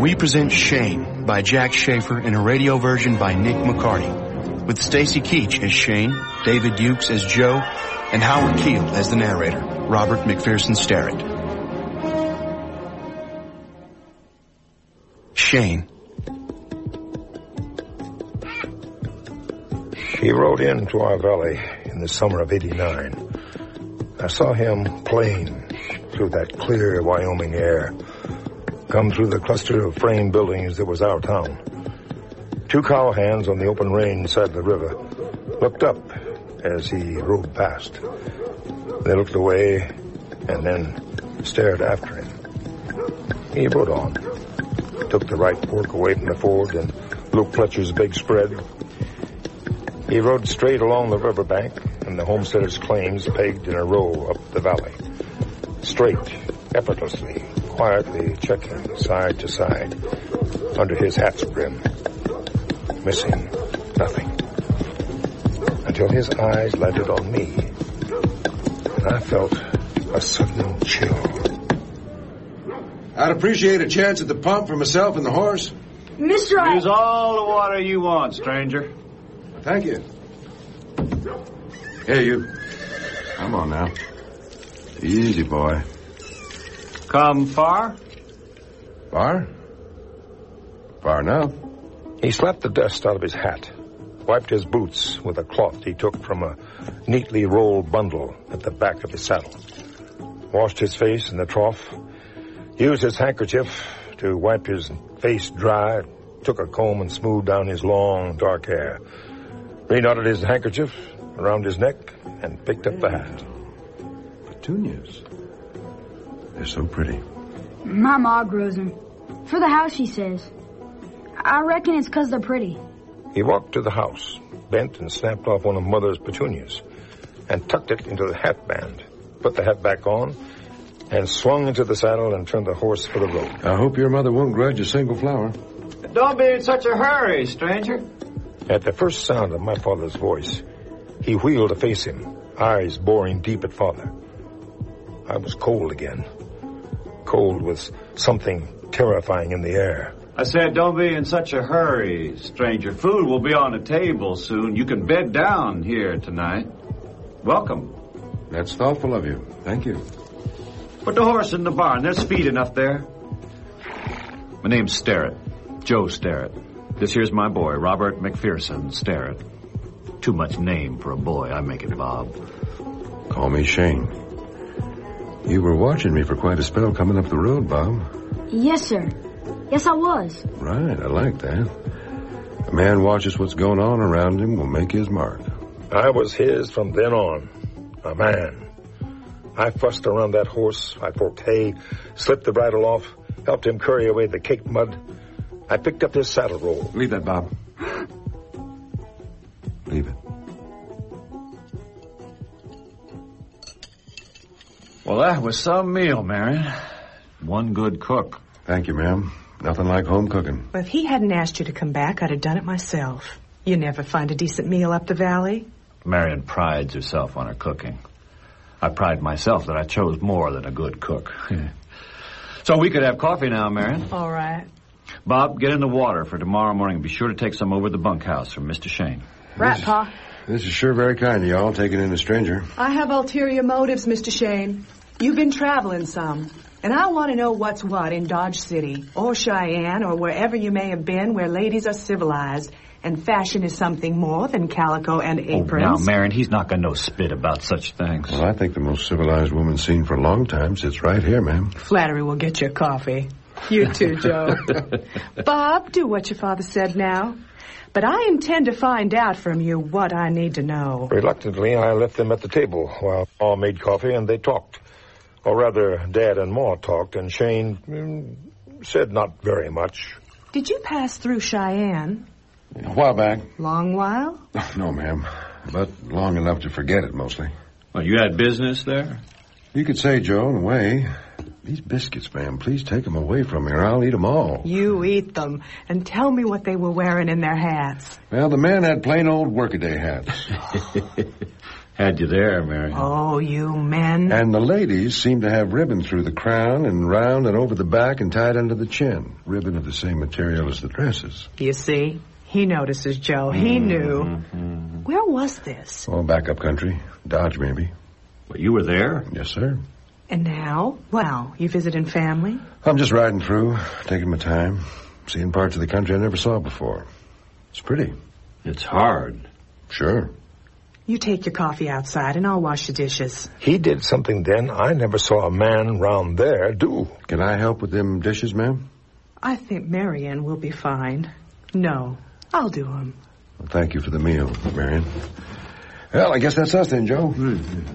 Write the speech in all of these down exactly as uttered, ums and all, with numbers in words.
we present Shane by Jack Schaefer in a radio version by Nick McCarty, with Stacy Keach as Shane, David Dukes as Joe, and Howard Keel as the narrator, Robert McPherson Starrett. Shane. He rode into our valley in the summer of eighty-nine. I saw him playing through that clear Wyoming air, come through the cluster of frame buildings that was our town. Two cowhands on the open range side the river looked up as he rode past. They looked away and then stared after him. He rode on, took the right fork away from the ford and Luke Fletcher's big spread. He rode straight along the riverbank and the homesteader's claims pegged in a row up the valley. Straight, effortlessly, quietly checking side to side under his hat's brim. Missing nothing. Until his eyes landed on me. And I felt a sudden chill. I'd appreciate a chance at the pump for myself and the horse. Mister I... Use all the water you want, stranger. Thank you. Hey, you. Come on now. Easy, boy. Come far? Far? Far enough. He slapped the dust out of his hat, wiped his boots with a cloth he took from a neatly rolled bundle at the back of his saddle, washed his face in the trough, used his handkerchief to wipe his face dry, took a comb and smoothed down his long, dark hair, reknotted his handkerchief around his neck, and picked up the hat. Petunias. They're so pretty. My ma grows them. For the house, she says. I reckon it's 'cause they're pretty. He walked to the house, bent and snapped off one of Mother's petunias, and tucked it into the hat band, put the hat back on, and swung into the saddle and turned the horse for the road. I hope your mother won't grudge a single flower. Don't be in such a hurry, stranger. At the first sound of my father's voice, he wheeled to face him, eyes boring deep at Father. I was cold again. Cold with something terrifying in the air. I said don't be in such a hurry, stranger. Food will be on the table soon. You can bed down here tonight. Welcome. That's thoughtful of you. Thank you. Put the horse in the barn. There's feed enough there. My name's Starrett. Joe Starrett. This here's my boy, Robert McPherson Starrett. Too much name for a boy. I make it Bob. Call me Shane. You were watching me for quite a spell coming up the road, Bob. Yes, sir. Yes, I was. Right, I like that. A man watches what's going on around him will make his mark. I was his from then on. A man. I fussed around that horse. I forked hay, slipped the bridle off, helped him carry away the caked mud. I picked up his saddle roll. Leave that, Bob. Leave it. Well, that was some meal, Marion. One good cook. Thank you, ma'am. Nothing like home cooking. Well, if he hadn't asked you to come back, I'd have done it myself. You never find a decent meal up the valley. Marion prides herself on her cooking. I pride myself that I chose more than a good cook. So we could have coffee now, Marion. All right. Bob, get in the water for tomorrow morning. Be sure to take some over to the bunkhouse from Mister Shane. Right, Pa. This is sure very kind of y'all, taking in a stranger. I have ulterior motives, Mister Shane. You've been traveling some, and I want to know what's what in Dodge City, or Cheyenne, or wherever you may have been where ladies are civilized, and fashion is something more than calico and aprons. Oh, now, Marion, he's not going to know spit about such things. Well, I think the most civilized woman seen for a long time sits right here, ma'am. Flattery will get you coffee. You too, Joe. Bob, do what your father said now. But I intend to find out from you what I need to know. Reluctantly, I left them at the table while Ma made coffee and they talked. Or rather, Dad and Ma talked, and Shane mm, said not very much. Did you pass through Cheyenne? A while back. Long while? No, ma'am. But long enough to forget it, mostly. Well, you had business there? You could say, Joe, in a way. These biscuits, ma'am, please take them away from me or I'll eat them all. You eat them. And tell me what they were wearing in their hats. Well, the men had plain old workaday hats. Had you there, Marion. Oh, you men. And the ladies seem to have ribbon through the crown and round and over the back and tied under the chin. Ribbon of the same material as the dresses. You see? He notices, Joe. He knew. Mm-hmm. Where was this? Oh, back up country. Dodge, maybe. But you were there? Yes, sir. And now? Well, you visiting family? I'm just riding through, taking my time, seeing parts of the country I never saw before. It's pretty. It's hard. Sure. You take your coffee outside and I'll wash the dishes. He did something then I never saw a man round there do. Can I help with them dishes, ma'am? I think Marion will be fine. No, I'll do them. Well, thank you for the meal, Marion. Well, I guess that's us then, Joe. Mm-hmm.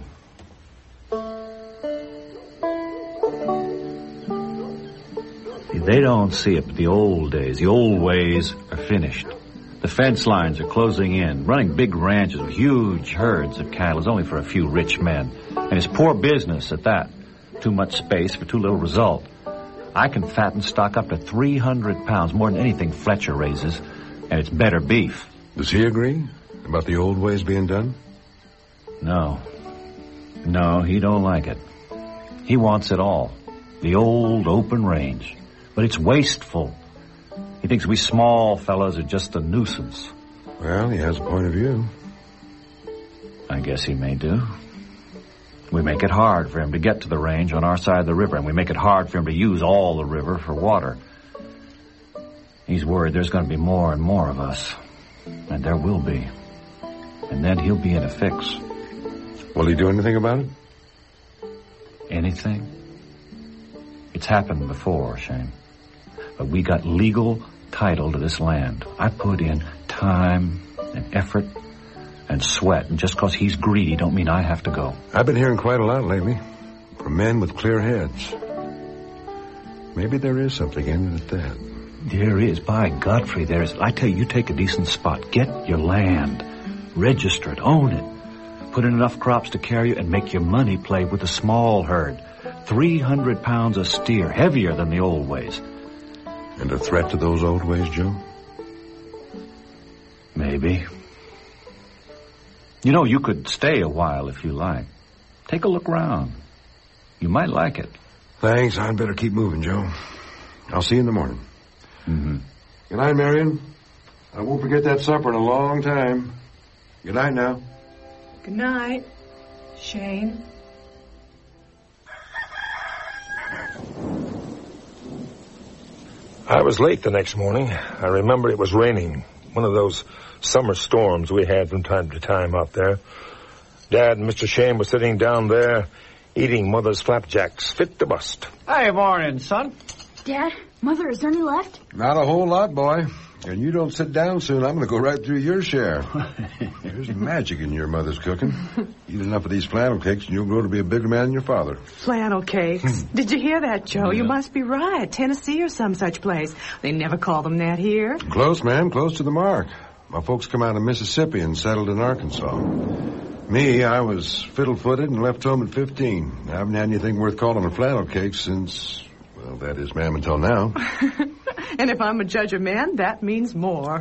They don't see it, but the old days, the old ways are finished. The fence lines are closing in. Running big ranches with huge herds of cattle is only for a few rich men. And it's poor business at that. Too much space for too little result. I can fatten stock up to three hundred pounds, more than anything Fletcher raises, and it's better beef. Does he agree about the old ways being done? No. No, he don't like it. He wants it all. The old open range. But it's wasteful. He thinks we small fellows are just a nuisance. Well, he has a point of view. I guess he may do. We make it hard for him to get to the range on our side of the river, and we make it hard for him to use all the river for water. He's worried there's going to be more and more of us. And there will be. And then he'll be in a fix. Will he do anything about it? Anything? It's happened before, Shane. But we got legal title to this land. I put in time and effort and sweat, and just because he's greedy don't mean I have to go. I've been hearing quite a lot lately from men with clear heads. Maybe there is something in it at that. There is. By Godfrey, there is. I tell you, you take a decent spot. Get your land. Register it. Own it. Put in enough crops to carry you and make your money play with a small herd. Three hundred pounds a steer, heavier than the old ways. And a threat to those old ways, Joe? Maybe. You know, you could stay a while if you like. Take a look around. You might like it. Thanks. I'd better keep moving, Joe. I'll see you in the morning. Mm-hmm. Good night, Marion. I won't forget that supper in a long time. Good night now. Good night, Shane. I was late the next morning. I remember it was raining. One of those summer storms we had from time to time out there. Dad and Mister Shane were sitting down there eating Mother's flapjacks, fit to bust. Hey, morning, son. Dad, Mother, is there any left? Not a whole lot, boy. And you don't sit down soon, I'm going to go right through your share. There's magic in your mother's cooking. Eat enough of these flannel cakes and you'll grow to be a bigger man than your father. Flannel cakes. Did you hear that, Joe? Yeah. You must be right. Tennessee or some such place. They never call them that here. Close, ma'am. Close to the mark. My folks come out of Mississippi and settled in Arkansas. Me, I was fiddle-footed and left home at fifteen. I haven't had anything worth calling a flannel cake since, well, that is, ma'am, until now. And if I'm a judge of men, that means more.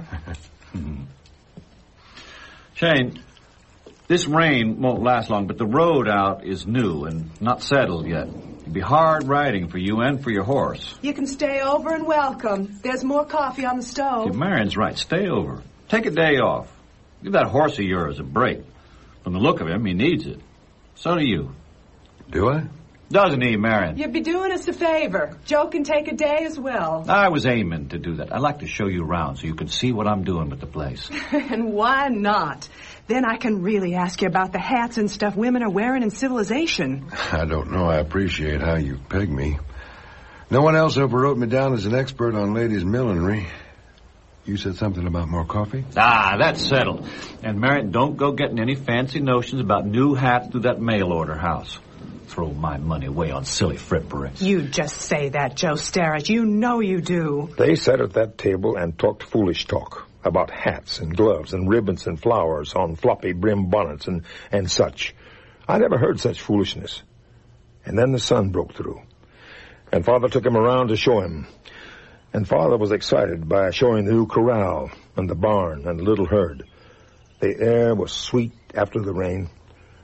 Shane, this rain won't last long, but the road out is new and not settled yet. It'd be hard riding for you and for your horse. You can stay over and welcome. There's more coffee on the stove. See, Marion's right. Stay over. Take a day off. Give that horse of yours a break. From the look of him, he needs it. So do you. Do I? Doesn't he, Marion? You'd be doing us a favor. Joe can take a day as well. I was aiming to do that. I'd like to show you around so you can see what I'm doing with the place. And why not? Then I can really ask you about the hats and stuff women are wearing in civilization. I don't know. I appreciate how you peg me. No one else ever wrote me down as an expert on ladies' millinery. You said something about more coffee? Ah, that's settled. And, Marion, don't go getting any fancy notions about new hats through that mail-order house. Throw my money away on silly frippery. You just say that, Joe Starrett. You know you do. They sat at that table and talked foolish talk about hats and gloves and ribbons and flowers on floppy brim bonnets and, and such. I never heard such foolishness. And then the sun broke through. And Father took him around to show him. And Father was excited by showing the new corral and the barn and the little herd. The air was sweet after the rain.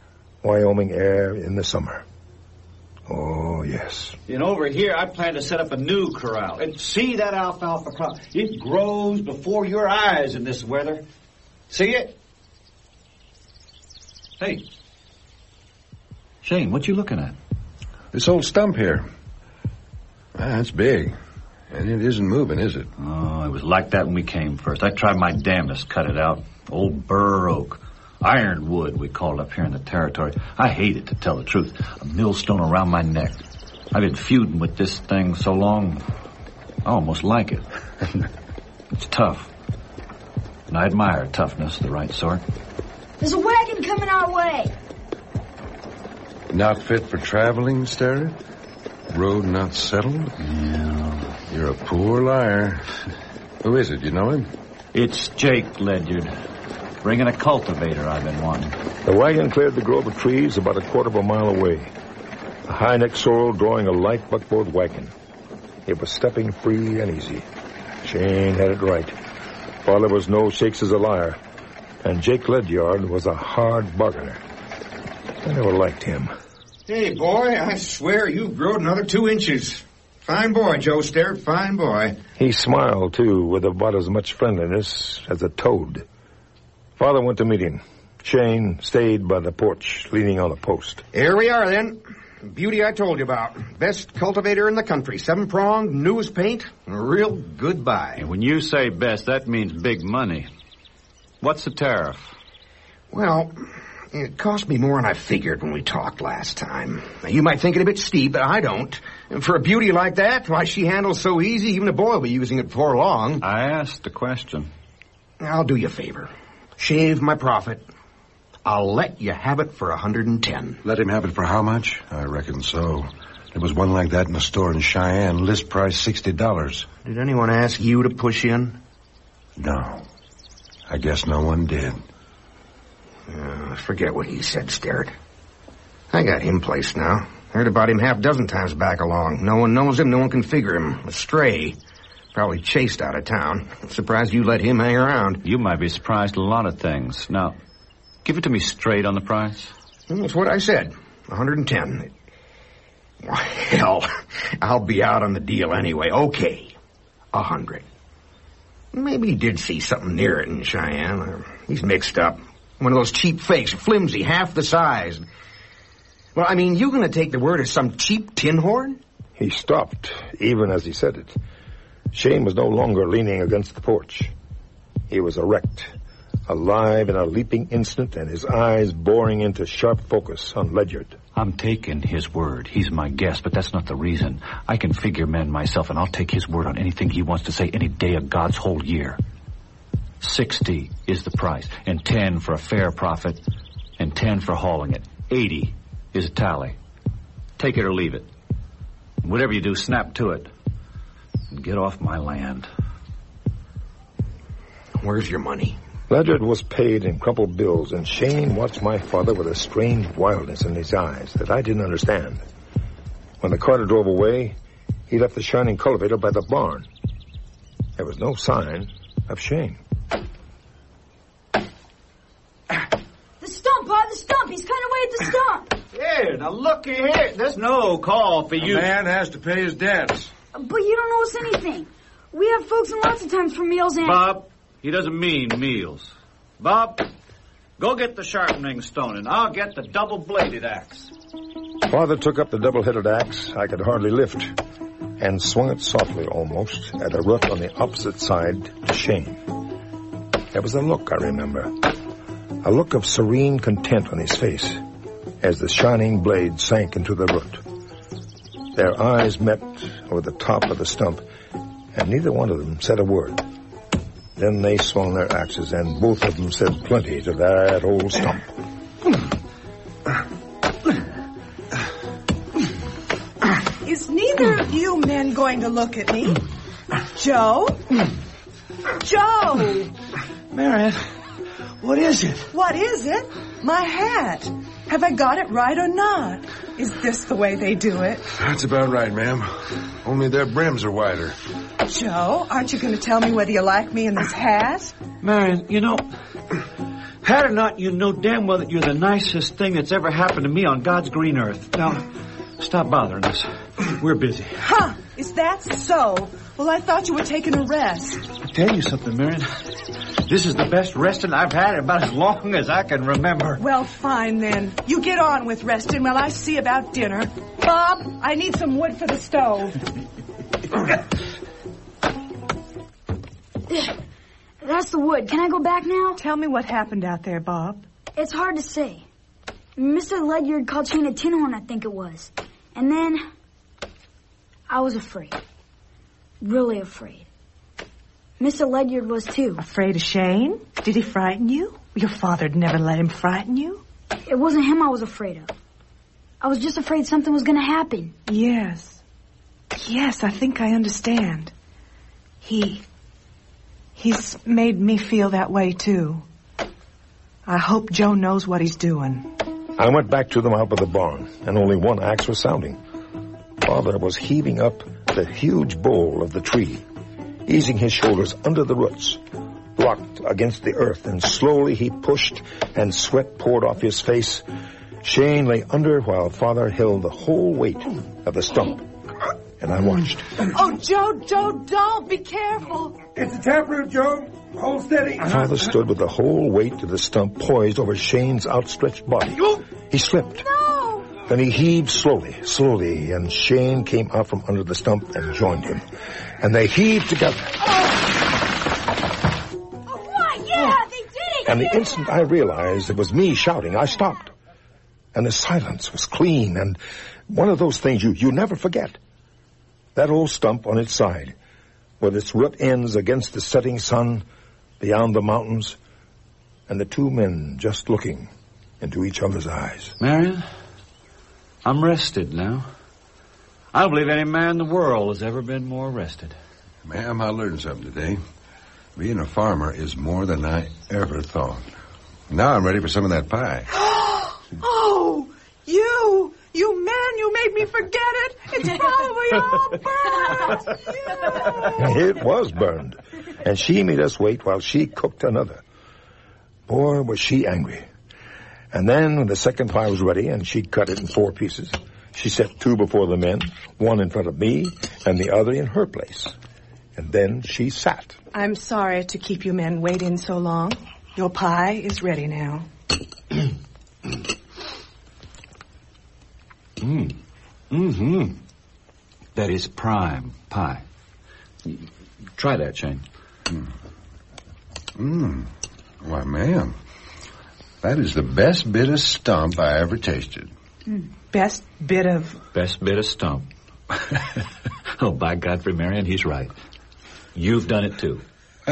Wyoming air in the summer. Oh, yes. And over here, I plan to set up a new corral. And see that alfalfa crop? It grows before your eyes in this weather. See it? Hey. Shane, what you looking at? This old stump here. Ah, it's big. And it isn't moving, is it? Oh, it was like that when we came first. I tried my damnedest to cut it out. Old burr oak. Ironwood, we call it up here in the territory. I hate it, to tell the truth. A millstone around my neck. I've been feuding with this thing so long, I almost like it. It's tough. And I admire toughness, the right sort. There's a wagon coming our way. Not fit for traveling, Starrett? Road not settled? Yeah. You're a poor liar. Who is it? You know him? It's Jake Ledyard. Bringing a cultivator I've been wanting. The wagon cleared the grove of trees about a quarter of a mile away. A high-neck sorrel drawing a light buckboard wagon. It was stepping free and easy. Shane had it right. Father was no shakes as a liar. And Jake Ledyard was a hard bargainer. I never liked him. Hey, boy, I swear you've grown another two inches. Fine boy, Joe Starrett, fine boy. He smiled, too, with about as much friendliness as a toad. Father went to meet him. Shane stayed by the porch, leaning on a post. Here we are, then. Beauty I told you about. Best cultivator in the country. Seven-pronged, newest paint. A real good buy. And when you say best, that means big money. What's the tariff? Well, it cost me more than I figured when we talked last time. Now, you might think it a bit steep, but I don't. And for a beauty like that, why, she handles so easy, even a boy will be using it before long. I asked a question. I'll do you a favor. Shave my profit. I'll let you have it for a hundred and ten. Let him have it for how much? I reckon so. There was one like that in the store in Cheyenne. List price sixty dollars. Did anyone ask you to push in? No. I guess no one did. Uh, forget what he said, Starrett. I got him placed now. Heard about him half dozen times back along. No one knows him, no one can figure him. A stray. Probably chased out of town. Surprised you let him hang around. You might be surprised at a lot of things. Now, give it to me straight on the price. That's what I said. a hundred and ten. Well, hell, I'll be out on the deal anyway. Okay. A hundred. Maybe he did see something near it in Cheyenne. He's mixed up. One of those cheap fakes, flimsy, half the size. Well, I mean, you gonna take the word of some cheap tin horn? He stopped, even as he said it. Shane was no longer leaning against the porch. He was erect, alive in a leaping instant, and his eyes boring into sharp focus on Ledyard. I'm taking his word. He's my guest, but that's not the reason. I can figure men myself, and I'll take his word on anything he wants to say any day of God's whole year. Sixty is the price, and ten for a fair profit, and ten for hauling it. Eighty is a tally. Take it or leave it. Whatever you do, snap to it. And get off my land. Where's your money? Ledyard was paid in crumpled bills, and Shane watched my father with a strange wildness in his eyes that I didn't understand. When the carter drove away, he left the shining cultivator by the barn. There was no sign of Shane. The stump, Pa, the stump. He's cutting away at the stump. Here, now look here. There's no call for you. A man has to pay his debts. But you don't know us anything. We have folks in lots of times for meals and... Bob, he doesn't mean meals. Bob, go get the sharpening stone, and I'll get the double-bladed axe. Father took up the double-headed axe I could hardly lift and swung it softly almost at a root on the opposite side to Shane. There was a look, I remember. A look of serene content on his face as the shining blade sank into the root. Their eyes met over the top of the stump, and neither one of them said a word. Then they swung their axes, and both of them said plenty to that old stump. Is neither of you men going to look at me? Joe? Joe! Marion, what is it? What is it? My hat. Have I got it right or not? Is this the way they do it? That's about right, ma'am. Only their brims are wider. Joe, aren't you going to tell me whether you like me in this hat? Marion, you know, Had or not, you know damn well that you're the nicest thing that's ever happened to me on God's green earth. Now, stop bothering us. We're busy. Huh? Is that so? Well, I thought you were taking a rest. I'll tell you something, Marion. This is the best resting I've had about as long as I can remember. Well, fine then. You get on with resting while I see about dinner. Bob, I need some wood for the stove. That's the wood. Can I go back now? Tell me what happened out there, Bob. It's hard to say. Mister Ledyard called Shane a tin horn, I think it was. And then I was afraid. Really afraid. Mister Ledyard was too. Afraid of Shane? Did he frighten you? Your father'd never let him frighten you. It wasn't him I was afraid of. I was just afraid something was going to happen. Yes. Yes, I think I understand. He... He's made me feel that way, too. I hope Joe knows what he's doing. I went back to them out by the barn, and only one axe was sounding. Father was heaving up the huge bole of the tree, easing his shoulders under the roots, rocked against the earth, and slowly he pushed, and sweat poured off his face. Shane lay under while Father held the whole weight of the stump, and I watched. Oh, Joe, Joe, don't be careful. It's a taproot, Joe. Hold steady. Father stood with the whole weight of the stump poised over Shane's outstretched body. He slipped. No! Then he heaved slowly, slowly, and Shane came out from under the stump and joined him. And they heaved together. Oh, oh what? Yeah, they did it! And the instant I realized it was me shouting, I stopped. And the silence was clean, and one of those things you, you never forget. That old stump on its side, with its root ends against the setting sun beyond the mountains, and the two men just looking into each other's eyes. Marion, I'm rested now. I don't believe any man in the world has ever been more rested. Ma'am, I learned something today. Being a farmer is more than I ever thought. Now I'm ready for some of that pie. Oh, you, you man, you made me forget it. It's probably all burned. It was burned, and she made us wait while she cooked another. Boy, was she angry. And then when the second pie was ready and she cut it in four pieces, she set two before the men, one in front of me and the other in her place. And then she sat. I'm sorry to keep you men waiting so long. Your pie is ready now. Mm. Mm-hmm. That is prime pie. Try that, Shane. Mmm. Mm. Why, ma'am, that is the best bit of stump I ever tasted. Mm. Best bit of... Best bit of stump. Oh, by Godfrey, Marion, he's right. You've done it, too.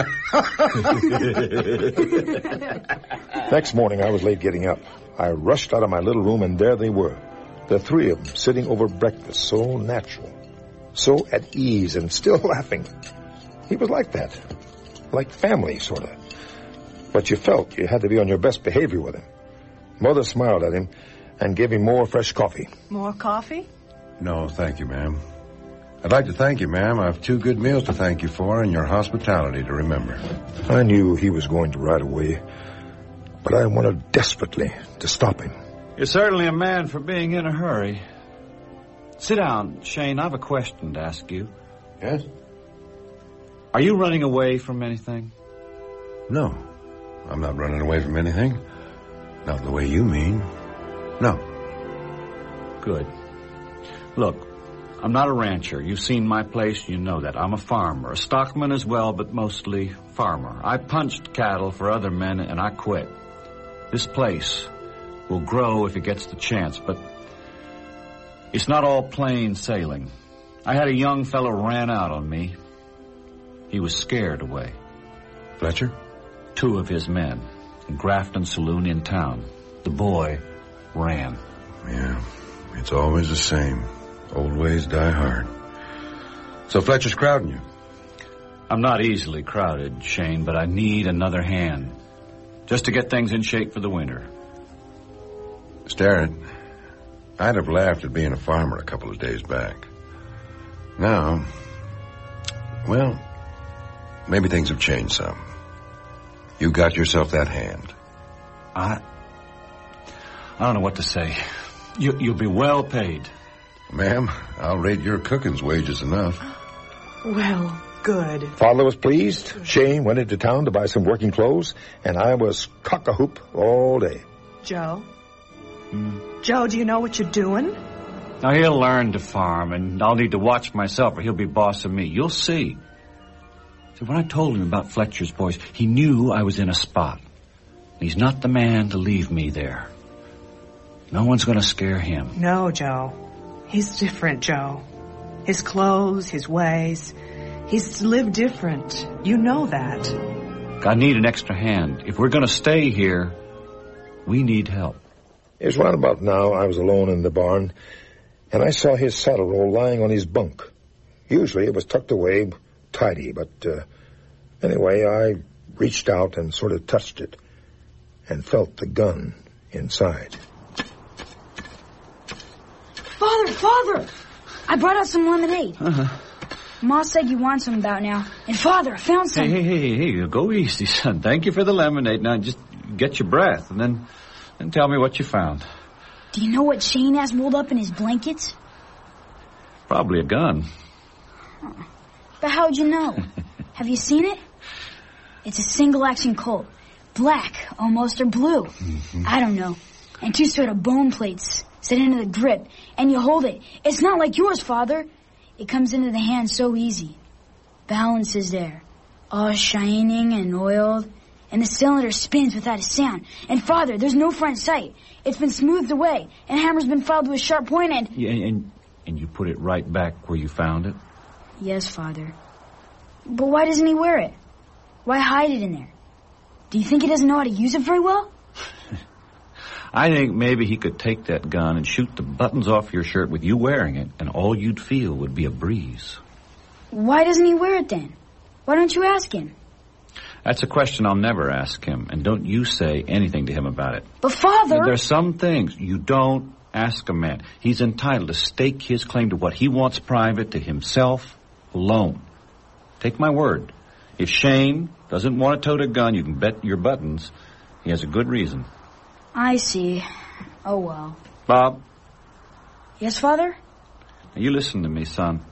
Next morning, I was late getting up. I rushed out of my little room, and there they were. The three of them sitting over breakfast, so natural, so at ease, and still laughing. He was like that, like family, sort of. But you felt you had to be on your best behavior with him. Mother smiled at him and gave him more fresh coffee. More coffee? No, thank you, ma'am. I'd like to thank you, ma'am. I have two good meals to thank you for and your hospitality to remember. I knew he was going to ride away, but I wanted desperately to stop him. You're certainly a man for being in a hurry. Sit down, Shane. I have a question to ask you. Yes? Are you running away from anything? No. I'm not running away from anything. Not the way you mean. No. Good. Look, I'm not a rancher. You've seen my place, you know that. I'm a farmer, a stockman as well, but mostly farmer. I punched cattle for other men, and I quit. This place will grow if it gets the chance, but it's not all plain sailing. I had a young fellow ran out on me. He was scared away. Fletcher? Two of his men in Grafton Saloon in town. The boy ran. Yeah, it's always the same. Old ways die hard. So Fletcher's crowding you? I'm not easily crowded, Shane, but I need another hand. Just to get things in shape for the winter. Starrett, I'd have laughed at being a farmer a couple of days back. Now, well, maybe things have changed some. You got yourself that hand. I... I don't know what to say. You, you'll be well paid. Ma'am, I'll rate your cooking's wages enough. Well, good. Father was pleased. Shane went into town to buy some working clothes, and I was cock-a-hoop all day. Joe? Mm. Joe, do you know what you're doing? Now, he'll learn to farm, and I'll need to watch myself, or he'll be boss of me. You'll see. See, when I told him about Fletcher's boys, he knew I was in a spot. He's not the man to leave me there. No one's going to scare him. No, Joe. He's different, Joe. His clothes, his ways. He's lived different. You know that. I need an extra hand. If we're going to stay here, we need help. It was right about now I was alone in the barn, and I saw his saddle roll lying on his bunk. Usually it was tucked away, tidy, but uh, anyway, I reached out and sort of touched it and felt the gun inside. Father, Father! I brought out some lemonade. Uh-huh. Ma said you want some about now. And Father, I found some. Hey, hey, hey, hey, go easy, son. Thank you for the lemonade. Now just get your breath and then, then tell me what you found. Do you know what Shane has rolled up in his blankets? Probably a gun. But how'd you know? Have you seen it? It's a single-action Colt. Black, almost, or blue. Mm-hmm. I don't know. And two sort of bone plates set into the grip, and you hold it. It's not like yours, Father. It comes into the hand so easy. Balance is there. All shining and oiled. And the cylinder spins without a sound. And, Father, there's no front sight. It's been smoothed away, and hammer's been filed with a sharp point, and... Yeah, and, and you put it right back where you found it? Yes, Father. But why doesn't he wear it? Why hide it in there? Do you think he doesn't know how to use it very well? I think maybe he could take that gun and shoot the buttons off your shirt with you wearing it, and all you'd feel would be a breeze. Why doesn't he wear it then? Why don't you ask him? That's a question I'll never ask him, and don't you say anything to him about it. But, Father... There's some things you don't ask a man. He's entitled to stake his claim to what he wants private to himself alone. Take my word. If Shane doesn't want to tote a gun, you can bet your buttons he has a good reason. I see. Oh, well. Bob? Yes, Father? Now you listen to me, son.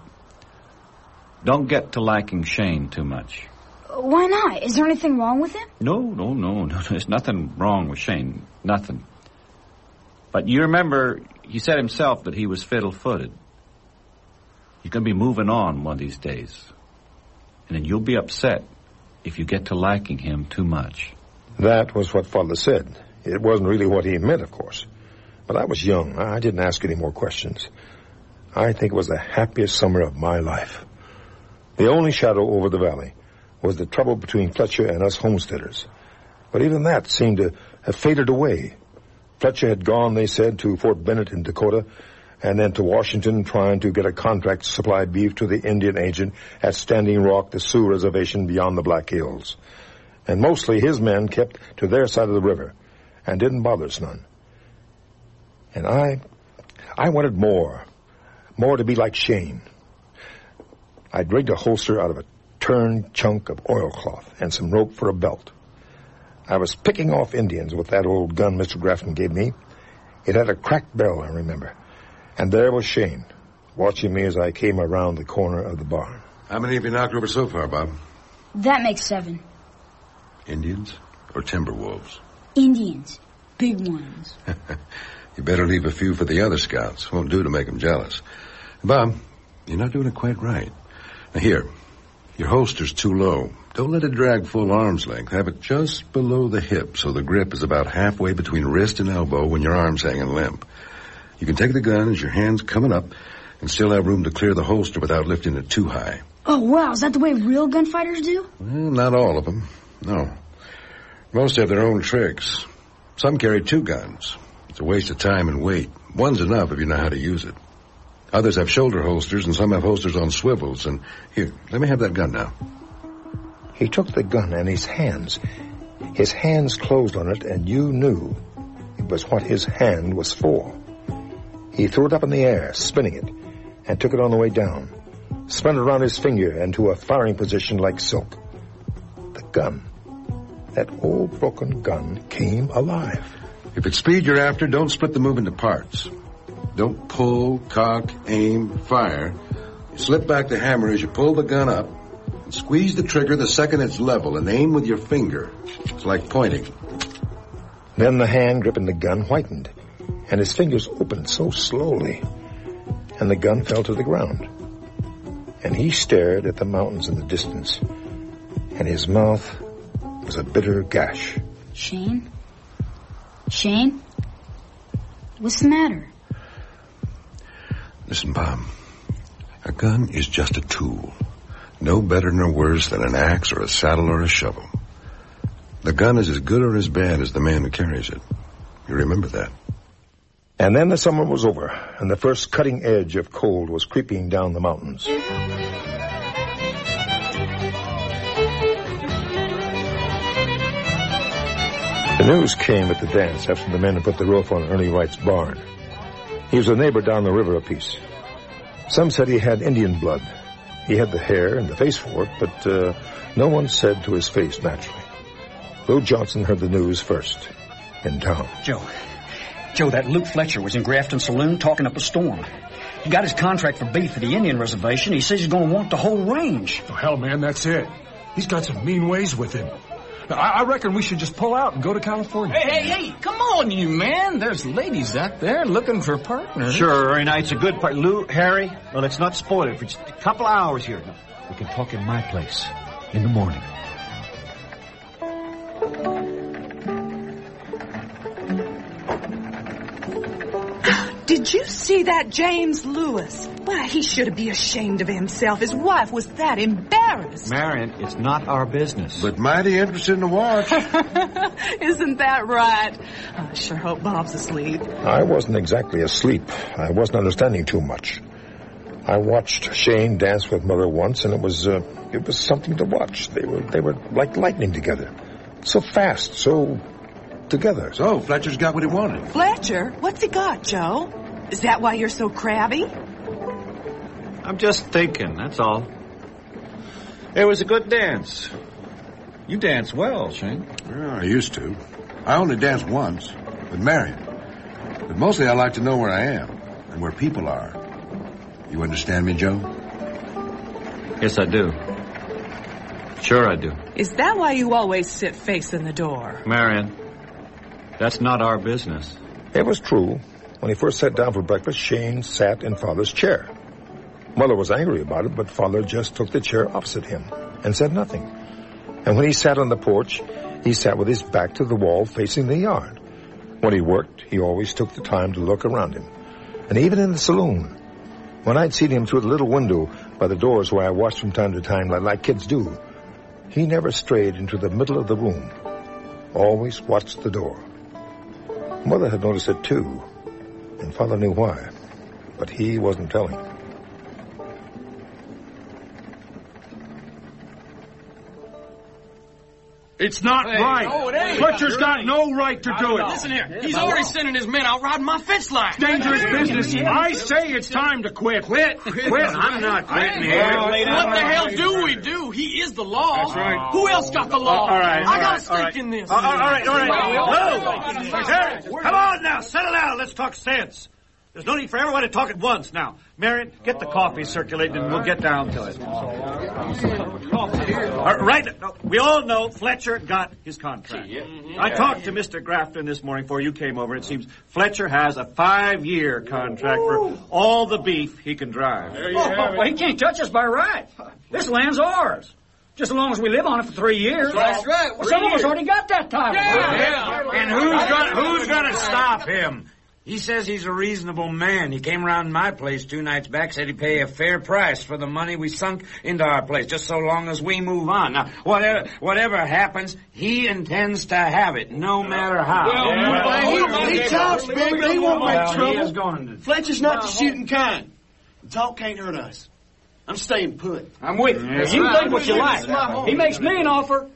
Don't get to liking Shane too much. Why not? Is there anything wrong with him? No, no, no, no. There's nothing wrong with Shane. Nothing. But you remember, he said himself that he was fiddle-footed. He's going to be moving on one of these days. And then you'll be upset if you get to liking him too much. That was what Father said. It wasn't really what he meant, of course. But I was young. I didn't ask any more questions. I think it was the happiest summer of my life. The only shadow over the valley was the trouble between Fletcher and us homesteaders. But even that seemed to have faded away. Fletcher had gone, they said, to Fort Bennett in Dakota, and then to Washington trying to get a contract to supply beef to the Indian agent at Standing Rock, the Sioux Reservation beyond the Black Hills. And mostly his men kept to their side of the river and didn't bother us none. And I, I wanted more, more to be like Shane. I'd rigged a holster out of a turned chunk of oilcloth and some rope for a belt. I was picking off Indians with that old gun Mister Grafton gave me. It had a cracked barrel, I remember. And there was Shane, watching me as I came around the corner of the barn. How many have you knocked over so far, Bob? That makes seven. Indians or timber wolves? Indians. Big ones. You better leave a few for the other scouts. Won't do to make them jealous. Bob, you're not doing it quite right. Now here, your holster's too low. Don't let it drag full arm's length. Have it just below the hip so the grip is about halfway between wrist and elbow when your arm's hanging limp. You can take the gun as your hand's coming up and still have room to clear the holster without lifting it too high. Oh, wow. Is that the way real gunfighters do? Well, not all of them. No. Most have their own tricks. Some carry two guns. It's a waste of time and weight. One's enough if you know how to use it. Others have shoulder holsters, and some have holsters on swivels. And here, let me have that gun now. He took the gun and his hands. His hands closed on it, and you knew it was what his hand was for. He threw it up in the air, spinning it, and took it on the way down. Spun it around his finger into a firing position like silk. The gun. that old broken gun came alive. If it's speed you're after, don't split the move into parts. Don't pull, cock, aim, fire. You slip back the hammer as you pull the gun up, and squeeze the trigger the second it's level, and aim with your finger. It's like pointing. Then the hand gripping the gun whitened, and his fingers opened so slowly, and the gun fell to the ground. And he stared at the mountains in the distance, and his mouth was a bitter gash. Shane? Shane? What's the matter? Listen, Bob. A gun is just a tool. No better nor worse than an axe or a saddle or a shovel. The gun is as good or as bad as the man who carries it. You remember that. And then the summer was over, and the first cutting edge of cold was creeping down the mountains. The news came at the dance after the men had put the roof on Ernie Wright's barn. He was a neighbor down the river a piece. Some said he had Indian blood. He had the hair and the face for it, but uh, no one said to his face naturally. Lou Johnson heard the news first in town. Joe. Joe, that Luke Fletcher was in Grafton Saloon talking up a storm. He got his contract for beef at the Indian reservation. He says he's going to want the whole range. Oh, hell, man, that's it. He's got some mean ways with him. I, I reckon we should just pull out and go to California. Hey, hey, hey, come on, you man. There's ladies out there looking for partners. Sure, Ernie, it's a good part. Lou, Harry, well, let's not spoil it for just a couple of hours here. We can talk in my place in the morning. Did you see that James Lewis? Why, he should be ashamed of himself. His wife was that embarrassed. Marion, it's not our business. But mighty interested in the watch. Isn't that right? I sure hope Bob's asleep. I wasn't exactly asleep. I wasn't understanding too much. I watched Shane dance with Mother once, and it was uh, it was something to watch. They were they were like lightning together, so fast, so together. So Fletcher's got what he wanted. Fletcher? What's he got, Joe? Is that why you're so crabby? I'm just thinking, that's all. It was a good dance. You dance well, Shane. Yeah, I used to. I only danced once, with Marion. But mostly I like to know where I am and where people are. You understand me, Joe? Yes, I do. Sure I do. Is that why you always sit facing the door? Marion, that's not our business. It was true. When he first sat down for breakfast, Shane sat in Father's chair. Mother was angry about it, but Father just took the chair opposite him and said nothing. And when he sat on the porch, he sat with his back to the wall facing the yard. When he worked, he always took the time to look around him. And even in the saloon, when I'd seen him through the little window by the doors where I watched from time to time like, like kids do, he never strayed into the middle of the room. Always watched the door. Mother had noticed it too, and Father knew why, but he wasn't telling. It's not Hey, right. no, it ain't. Fletcher's got no right to do it. Listen here. He's already sending his men out riding my fence line. Dangerous business. I say it's time to quit. Quit? Quit. I'm not quitting here. What the hell do we do? He is the law. That's right. Who else got the law? All right, I all got right, a stake all right. in this. All right, all right. Lou! Harry, come on now. Settle down. Let's talk sense. There's no need for everyone to talk at once now. Marion, get the coffee circulating and we'll get down to it. Uh, right, we all know Fletcher got his contract. I talked to Mister Grafton this morning before you came over. It seems Fletcher has a five-year contract for all the beef he can drive. Oh, well, he can't touch us by right. This land's ours. Just as long as we live on it for three years. That's right. Well, some of us already got that title. Yeah. And who's gonna, who's gonna stop him? He says he's a reasonable man. He came around my place two nights back, said he'd pay a fair price for the money we sunk into our place, just so long as we move on. Now, whatever whatever happens, he intends to have it, no matter how. Well, Yeah. he, he talks big, but he won't make Well, trouble. he is going to. Fletcher's not the shooting kind. Talk can't hurt us. I'm staying put. I'm with you. You can think what you like. He makes me an offer.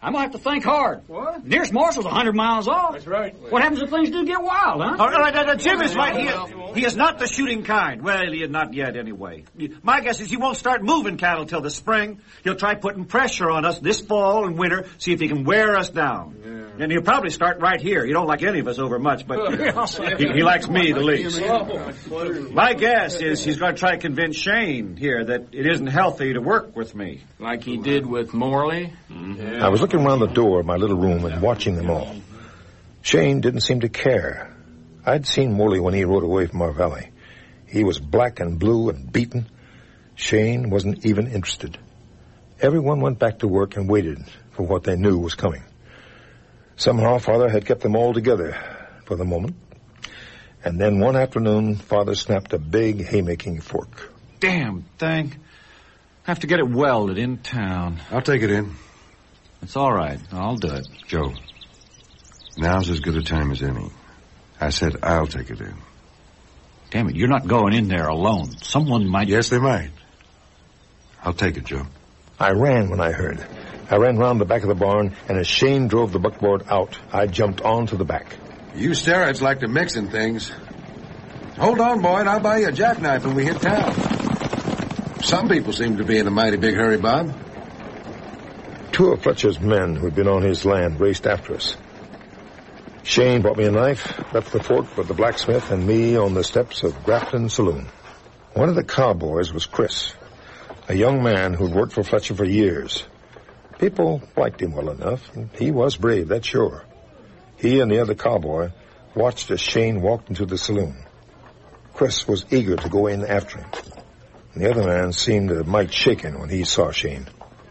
I'm gonna have to think hard. What? Nearest Marshall's a hundred miles off. That's right. What happens if things do get wild, huh? All right, uh, Jim is right. He is, he is not the shooting kind. Well, he is not yet, anyway. My guess is he won't start moving cattle till the spring. He'll try putting pressure on us this fall and winter, see if he can wear us down. Yeah. And he'll probably start right here. He don't like any of us over much, but he, he likes me the least. My guess is he's going to try to convince Shane here that it isn't healthy to work with me. Like he did with Morley? Mm-hmm. Yeah. I was looking around the door of my little room and watching them all. Shane didn't seem to care. I'd seen Morley when he rode away from our valley. He was black and blue and beaten. Shane wasn't even interested. Everyone went back to work and waited for what they knew was coming. Somehow Father had kept them all together for the moment. And then one afternoon, Father snapped a big haymaking fork. Damn thing. I have to get it welded in town. I'll take it in. It's all right. I'll do it. Joe, now's as good a time as any. I said I'll take it in. Damn it, you're not going in there alone. Someone might... Yes, they might. I'll take it, Joe. I ran when I heard. I ran round the back of the barn, and as Shane drove the buckboard out, I jumped onto the back. You Sterretts like to mix in things. Hold on, boy, and I'll buy you a jackknife when we hit town. Some people seem to be in a mighty big hurry, Bob. Two of Fletcher's men who'd been on his land raced after us. Shane brought me a knife, left the fort with the blacksmith and me on the steps of Grafton Saloon. One of the cowboys was Chris, a young man who'd worked for Fletcher for years. People liked him well enough. He was brave, that's sure. He and the other cowboy watched as Shane walked into the saloon. Chris was eager to go in after him. And the other man seemed a mite shaken when he saw Shane.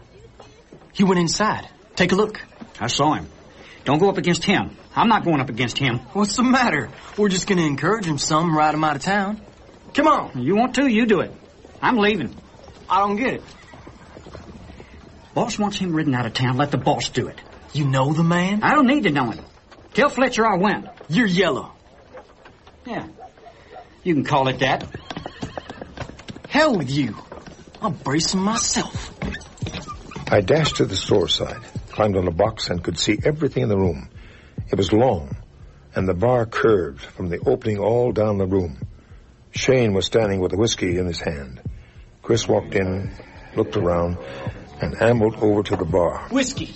He went inside. Take a look. I saw him. Don't go up against him. I'm not going up against him. What's the matter? We're just going to encourage him some, ride him out of town. Come on. You want to, you do it. I'm leaving. I don't get it. Boss wants him ridden out of town. Let the boss do it. You know the man? I don't need to know him. Tell Fletcher I went. You're yellow. Yeah. You can call it that. Hell with you. I'm bracing myself. I dashed to the store side, climbed on a box, and could see everything in the room. It was long, and the bar curved from the opening all down the room. Shane was standing with a whiskey in his hand. Chris walked in, looked around, and ambled over to the bar. Whiskey.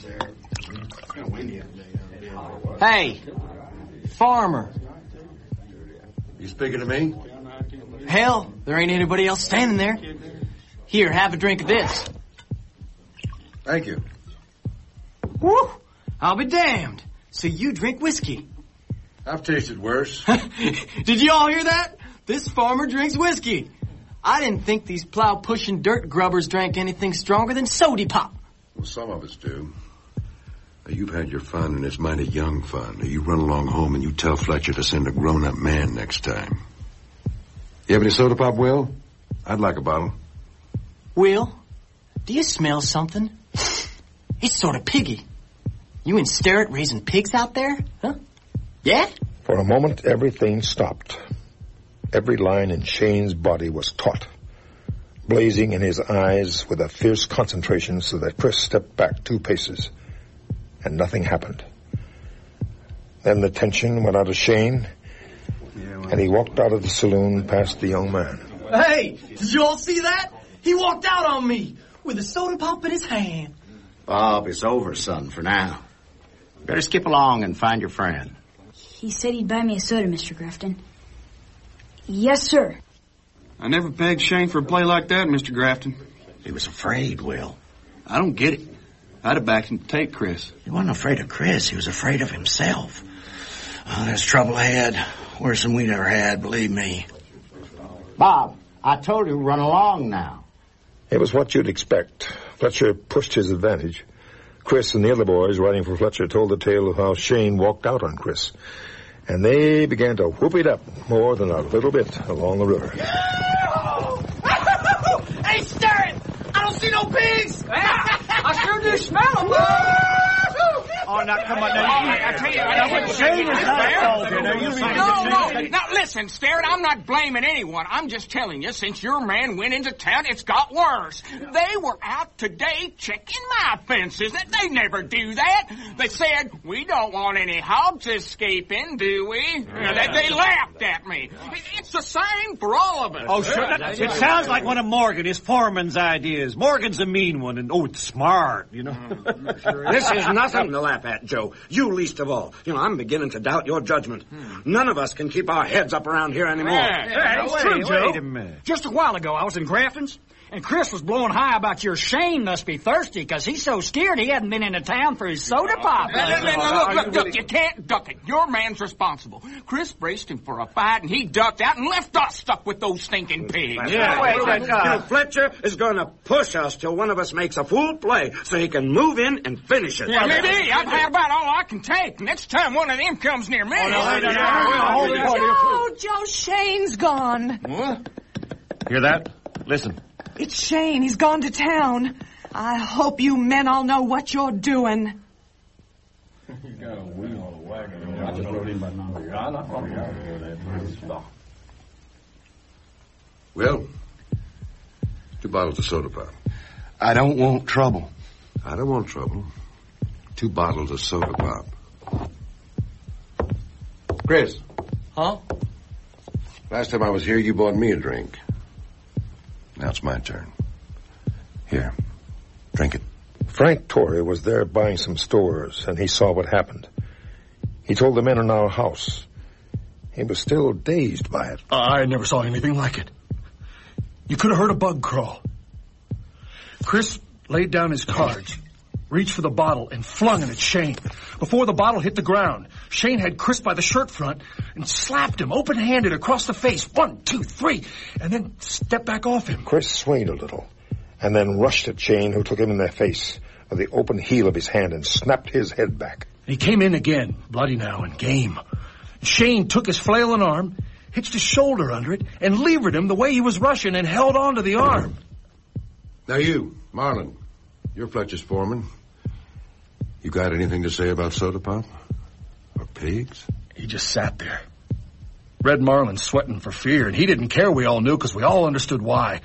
Hey, farmer. You speaking to me? Hell, there ain't anybody else standing there. Here, have a drink of this. Thank you. Woo! I'll be damned. So you drink whiskey? I've tasted worse. Did you all hear that? This farmer drinks whiskey. I didn't think these plow-pushing dirt grubbers drank anything stronger than sody pop. Well, some of us do. Now, you've had your fun, and it's mighty young fun. Now, you run along home and you tell Fletcher to send a grown-up man next time. You have any soda pop, Will? I'd like a bottle. Will, do you smell something? It's sort of piggy. You and Sterrett raising pigs out there? Huh? Yeah? For a moment, everything stopped. Every line in Shane's body was taut, blazing in his eyes with a fierce concentration so that Chris stepped back two paces, and nothing happened. Then the tension went out of Shane, and he walked out of the saloon past the young man. Hey, did you all see that? He walked out on me with a soda pop in his hand. Bob, it's over, son, for now. Better skip along and find your friend. He said he'd buy me a soda, Mister Grafton. Yes, sir. I never pegged Shane for a play like that, Mister Grafton. He was afraid, Will. I don't get it. I'd have backed him to take Chris. He wasn't afraid of Chris. He was afraid of himself. Oh, there's trouble ahead. Worse than we never had, believe me. Bob, I told you, run along now. It was what you'd expect. Fletcher pushed his advantage. Chris and the other boys riding for Fletcher told the tale of how Shane walked out on Chris. And they began to whoop it up more than a little bit along the river. Hey, Sterrett! I don't see no pigs! I sure do smell them. Oh, now, come on. Now, I tell you, I Shane is not involved. No, no. Now, listen, Starrett, I'm not blaming anyone. I'm just telling you, since your man went into town, it's got worse. They were out today checking my fences. They never do that. They said, we don't want any hogs escaping, do we? They, they laughed at me. It's the same for all of us. Oh, sure. It sounds like one of Morgan, his foreman's ideas. Morgan's a mean one, and, oh, it's smart, you know. This is nothing to laugh at, Joe. You least of all. You know, I'm beginning to doubt your judgment. None of us can keep our heads up around here anymore. Yeah, yeah, it's true, Joe. Wait a minute. Just a while ago, I was in Grafton's, and Chris was blowing high about your Shane must be thirsty because he's so scared he hadn't been into town for his soda pop. Look, look, look, look, you can't duck it. Your man's responsible. Chris braced him for a fight, and he ducked out and left us stuck with those stinking pigs. Yeah, wait, wait, you know, Fletcher is going to push us till one of us makes a fool play so he can move in and finish it. Yeah, maybe. I've had about all I can take. Next time one of them comes near me. Oh, Joe, Shane's gone. What? Hear that? Listen. It's Shane. He's gone to town. I hope you men all know what you're doing. Well, two bottles of soda pop. I don't want trouble. I don't want trouble. Two bottles of soda pop. Chris. Huh? Last time I was here, you bought me a drink. Now it's my turn. Here, drink it. Frank Torrey was there buying some stores, and he saw what happened. He told the men in our house. He was still dazed by it. I never saw anything like it. You could have heard a bug crawl. Chris laid down his cards, reached for the bottle, and flung it at Shane. Before the bottle hit the ground, Shane had Chris by the shirt front and slapped him open-handed across the face. One, two, three, and then stepped back off him. Chris swayed a little, and then rushed at Shane, who took him in the face with the open heel of his hand and snapped his head back. He came in again, bloody now and game. Shane took his flailing arm, hitched his shoulder under it, and levered him the way he was rushing and held on to the arm. Now you, Marlin, you're Fletcher's foreman. You got anything to say about soda pop? Or pigs? He just sat there. Red Marlin sweating for fear, and he didn't care we all knew because we all understood why.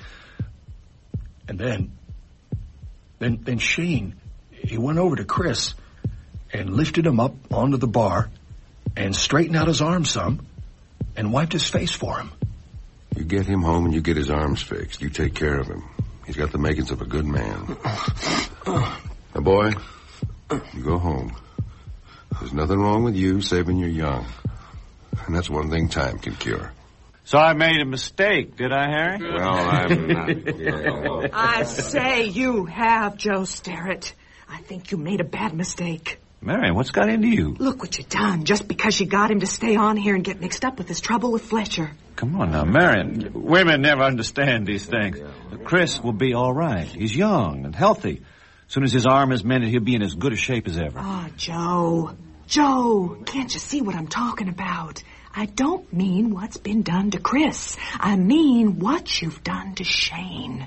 And then, then, then Shane, he went over to Chris and lifted him up onto the bar and straightened out his arm some and wiped his face for him. You get him home and you get his arms fixed. You take care of him. He's got the makings of a good man. Now, boy, you go home. There's nothing wrong with you saving your young. And that's one thing time can cure. So I made a mistake, did I, Harry? Well, I'm not. Yeah. I say you have, Joe Starrett. I think you made a bad mistake. Marion, what's got into you? Look what you done, just because you got him to stay on here and get mixed up with his trouble with Fletcher. Come on now, Marion. Women never understand these things. Chris will be all right. He's young and healthy. As soon as his arm is mended, he'll be in as good a shape as ever. Oh, Joe. Joe, can't you see what I'm talking about? I don't mean what's been done to Chris. I mean what you've done to Shane.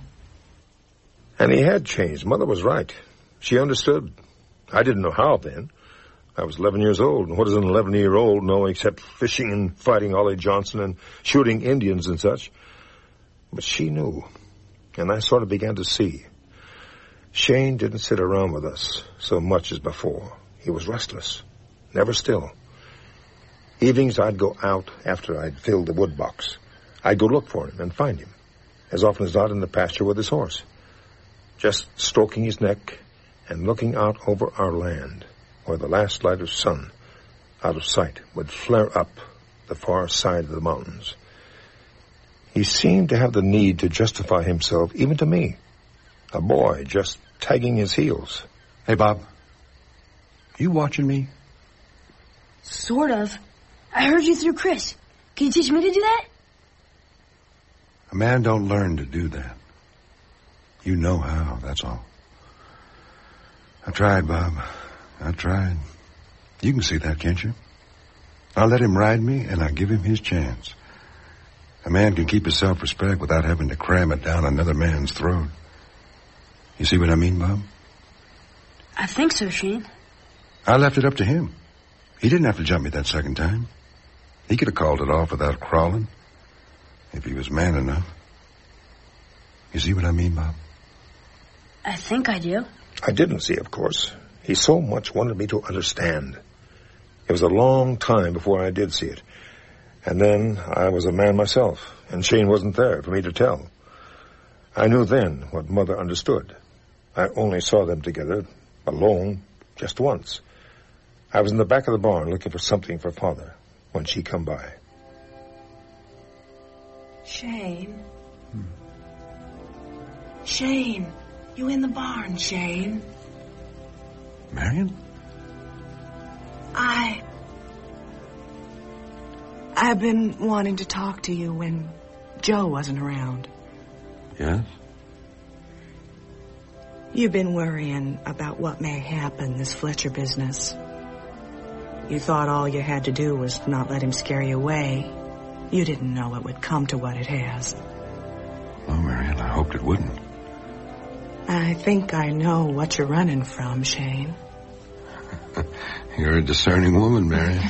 And he had changed. Mother was right. She understood. I didn't know how then. I was eleven years old, and what does an eleven-year-old know except fishing and fighting Ollie Johnson and shooting Indians and such? But she knew, and I sort of began to see. Shane didn't sit around with us so much as before. He was restless, never still. Evenings I'd go out after I'd filled the wood box. I'd go look for him and find him, as often as not in the pasture with his horse, just stroking his neck and looking out over our land, where the last light of sun, out of sight, would flare up the far side of the mountains. He seemed to have the need to justify himself, even to me, a boy just tagging his heels. Hey, Bob, you watching me? Sort of. I heard you through Chris. Can you teach me to do that? A man don't learn to do that. You know how, that's all. I tried, Bob. I tried. You can see that, can't you? I let him ride me, and I give him his chance. A man can keep his self-respect without having to cram it down another man's throat. You see what I mean, Bob? I think so, Shane. I left it up to him. He didn't have to jump me that second time. He could have called it off without crawling, if he was man enough. You see what I mean, Bob? I think I do. I didn't see, of course. He so much wanted me to understand. It was a long time before I did see it. And then I was a man myself, and Shane wasn't there for me to tell. I knew then what Mother understood. I only saw them together, alone, just once. I was in the back of the barn looking for something for Father when she come by. Shane. Hmm. Shane. You in the barn, Shane. Marion? I... I've been wanting to talk to you when Joe wasn't around. Yes? You've been worrying about what may happen, this Fletcher business. You thought all you had to do was not let him scare you away. You didn't know it would come to what it has. Oh, Marion, I hoped it wouldn't. I think I know what you're running from, Shane. You're a discerning woman, Marion.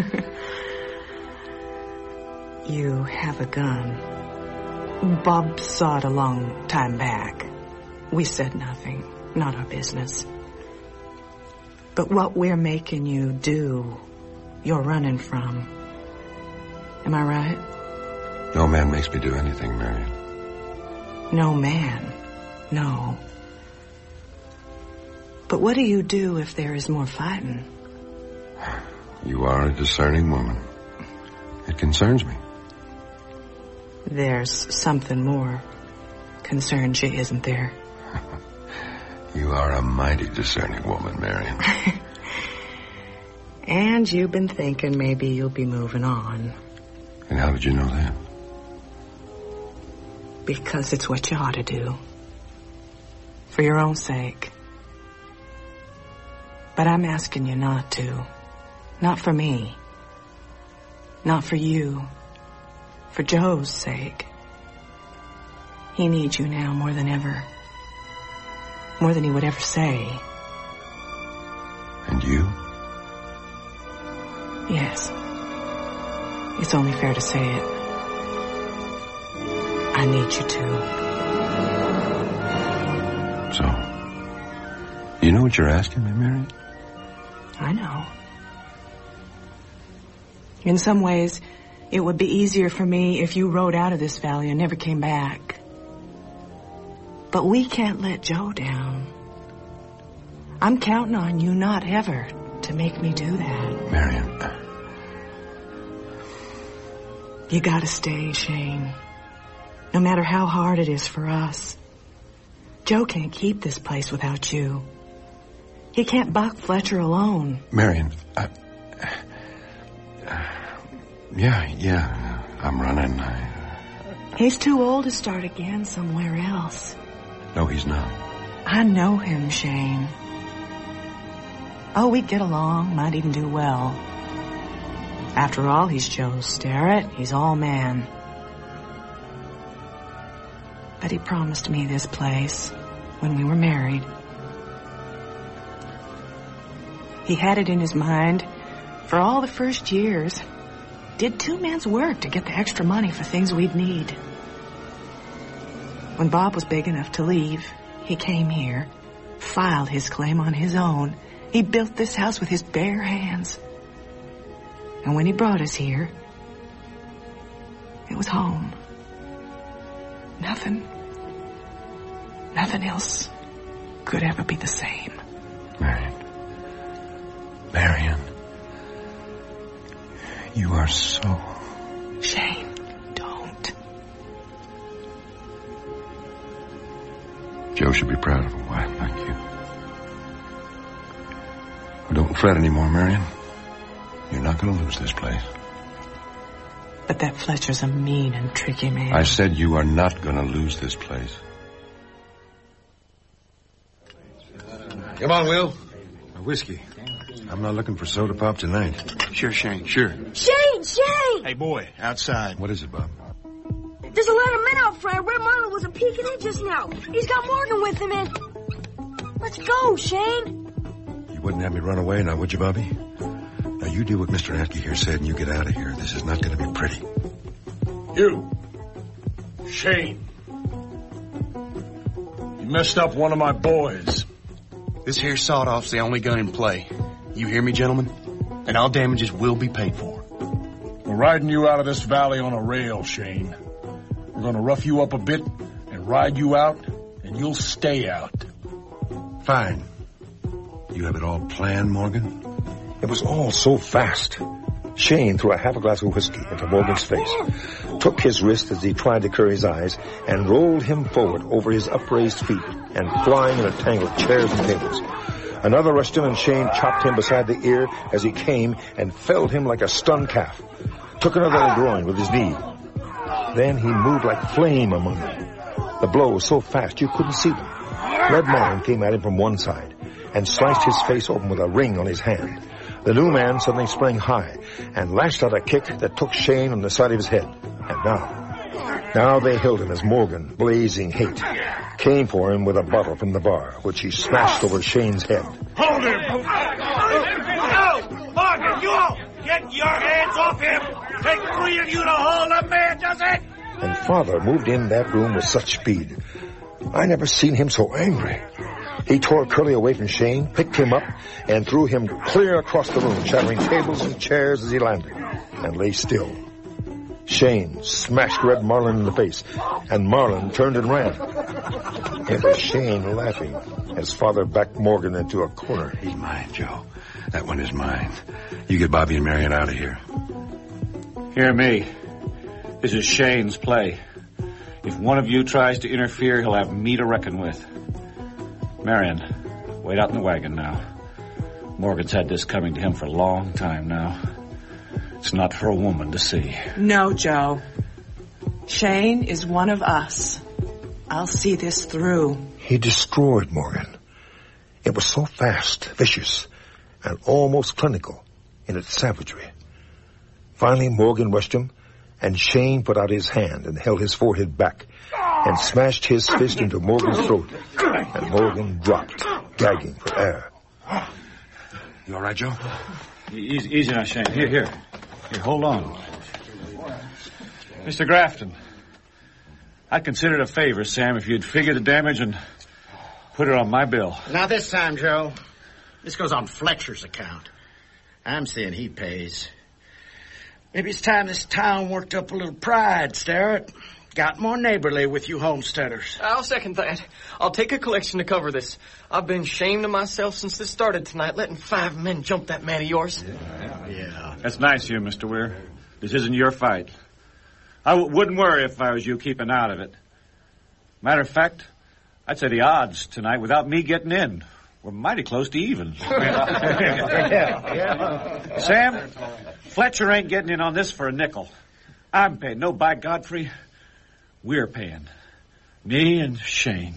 You have a gun. Bob saw it a long time back. We said nothing, not our business. But what we're making you do, you're running from. Am I right? No man makes me do anything, Marion. No man, no. But what do you do if there is more fighting? You are a discerning woman. It concerns me. There's something more concerns you, isn't there? You are a mighty discerning woman, Marion. And you've been thinking maybe you'll be moving on. And how did you know that? Because it's what you ought to do. For your own sake. But I'm asking you not to. Not for me. Not for you. For Joe's sake. He needs you now more than ever. More than he would ever say. And you? Yes. It's only fair to say it. I need you to. So, you know what you're asking me, Marion? I know. In some ways, it would be easier for me if you rode out of this valley and never came back. But we can't let Joe down. I'm counting on you not ever to make me do that. Marion. You gotta stay, Shane. No matter how hard it is for us. Joe can't keep this place without you. He can't buck Fletcher alone. Marion, I... Yeah, yeah, I'm running. I... He's too old to start again somewhere else. No, he's not. I know him, Shane. Oh, we'd get along, might even do well. After all, he's Joe Starrett. He's all man. But he promised me this place when we were married. He had it in his mind for all the first years. Did two men's work to get the extra money for things we'd need. When Bob was big enough to leave, he came here, filed his claim on his own. He built this house with his bare hands. And when he brought us here, it was home. Nothing, nothing else could ever be the same. Marion. Marion. You are so... Shane, don't. Joe should be proud of a wife like you. Well, don't fret anymore, Marion. You're not going to lose this place. But that Fletcher's a mean and tricky man. I said you are not going to lose this place. Come on, Will. A whiskey. I'm not looking for soda pop tonight. Sure, Shane, sure. Shane, Shane! Hey, boy, outside. What is it, Bob? There's a lot of men out front. Red Marlin was a peeking in just now. He's got Morgan with him, and... Let's go, Shane. You wouldn't have me run away now, would you, Bobby? Now, you do what Mister Atke here said and you get out of here. This is not going to be pretty. You. Shane. You messed up one of my boys. This here sawed-off's the only gun in play. You hear me, gentlemen? And all damages will be paid for. We're riding you out of this valley on a rail, Shane. We're going to rough you up a bit and ride you out, and you'll stay out. Fine. You have it all planned, Morgan? It was all so fast. Shane threw a half a glass of whiskey into Morgan's face, took his wrist as he tried to clear his eyes, and rolled him forward over his upraised feet and flying in a tangle of chairs and tables. Another rushed in, and Shane chopped him beside the ear as he came and felled him like a stunned calf. Took another in the groin with his knee. Then he moved like flame among them. The blow was so fast you couldn't see them. Red Marlin came at him from one side and sliced his face open with a ring on his hand. The new man suddenly sprang high and lashed out a kick that took Shane on the side of his head. And now, now they held him as Morgan, blazing hate, came for him with a bottle from the bar, which he smashed over Shane's head. Hold him! No! Morgan, you all! Get your hands off him! Take three of you to hold a man, does it? And Father moved in that room with such speed. I never seen him so angry. He tore Curly away from Shane, picked him up, and threw him clear across the room, shattering tables and chairs as he landed, and lay still. Shane smashed Red Marlin in the face, and Marlin turned and ran. It was Shane laughing as Father backed Morgan into a corner. He's mine, Joe. That one is mine. You get Bobby and Marion out of here. Hear me. This is Shane's play. If one of you tries to interfere, he'll have me to reckon with. Marion, wait out in the wagon now. Morgan's had this coming to him for a long time now. It's not for a woman to see. No, Joe. Shane is one of us. I'll see this through. He destroyed Morgan. It was so fast, vicious, and almost clinical in its savagery. Finally, Morgan rushed him, and Shane put out his hand and held his forehead back and smashed his fist into Morgan's throat, and Morgan dropped, gagging for air. You all right, Joe? Easy, easy now, Shane. Here, here. Here, hold on. Mister Grafton, I'd consider it a favor, Sam, if you'd figure the damage and put it on my bill. Now this time, Joe, this goes on Fletcher's account. I'm saying he pays. Maybe it's time this town worked up a little pride, Starrett. Got more neighborly with you homesteaders. I'll second that. I'll take a collection to cover this. I've been ashamed of myself since this started tonight, letting five men jump that man of yours. Yeah. yeah. That's nice of you, Mister Weir. This isn't your fight. I w- wouldn't worry if I was you keeping out of it. Matter of fact, I'd say the odds tonight, without me getting in, were mighty close to even. yeah, yeah. Sam, Fletcher ain't getting in on this for a nickel. I'm paying. No, by Godfrey, we're paying. Me and Shane.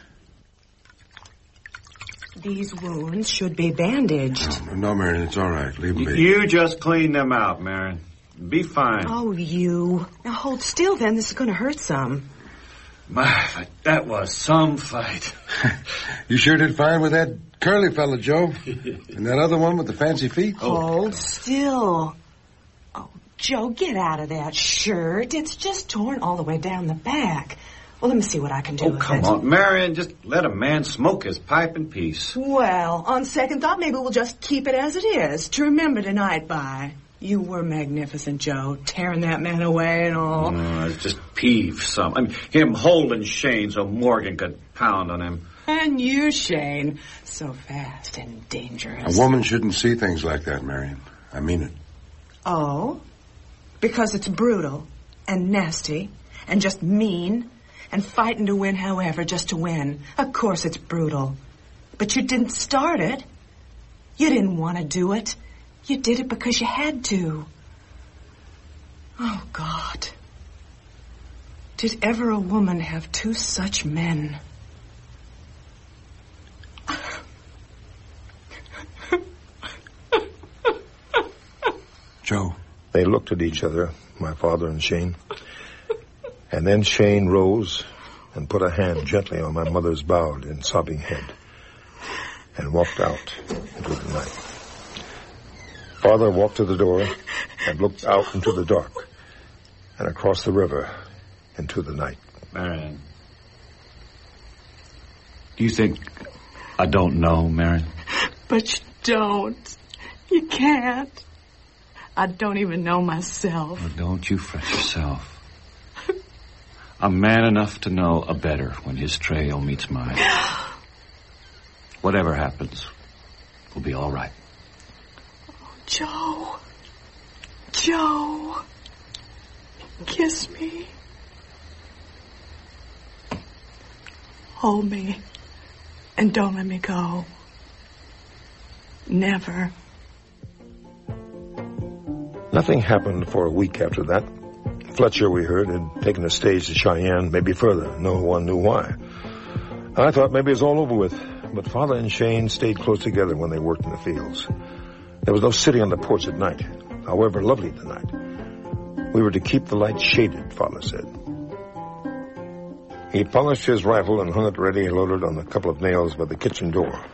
These wounds should be bandaged. No, no, Marion, it's all right. Leave them be. You just clean them out, Marion. Be fine. Oh, you. Now hold still, then. This is going to hurt some. My, that was some fight. You sure did fine with that curly fella, Joe. And that other one with the fancy feet. Hold still. Oh, Joe, get out of that shirt. It's just torn all the way down the back. Well, let me see what I can do Oh, with come it. on, Marion. Just let a man smoke his pipe in peace. Well, on second thought, maybe we'll just keep it as it is to remember tonight by. You were magnificent, Joe, tearing that man away and all. Oh, it's just peeve some. I mean, him holding Shane so Morgan could pound on him. And you, Shane, so fast and dangerous. A woman shouldn't see things like that, Marion. I mean it. Oh? Because it's brutal and nasty and just mean and fighting to win however, just to win. Of course it's brutal. But you didn't start it. You didn't want to do it. You did it because you had to. Oh, God. Did ever a woman have two such men? Joe. They looked at each other, my father and Shane. And then Shane rose and put a hand gently on my mother's bowed and sobbing head. and walked out into the night. Father walked to the door and looked out into the dark and across the river into the night. Marion, do you think I don't know, Marion? But you don't. You can't. I don't even know myself. Well, don't you fret yourself. I'm man enough to know a better when his trail meets mine. Whatever happens, we'll be all right. Joe. Joe. Kiss me. Hold me. And don't let me go. Never. Nothing happened for a week after that. Fletcher, we heard, had taken a stage to Cheyenne, maybe further. No one knew why. I thought maybe it was all over with, but Father and Shane stayed close together when they worked in the fields. There was no sitting on the porch at night, however lovely the night. We were to keep the light shaded, Father said. He polished his rifle and hung it ready loaded on a couple of nails by the kitchen door.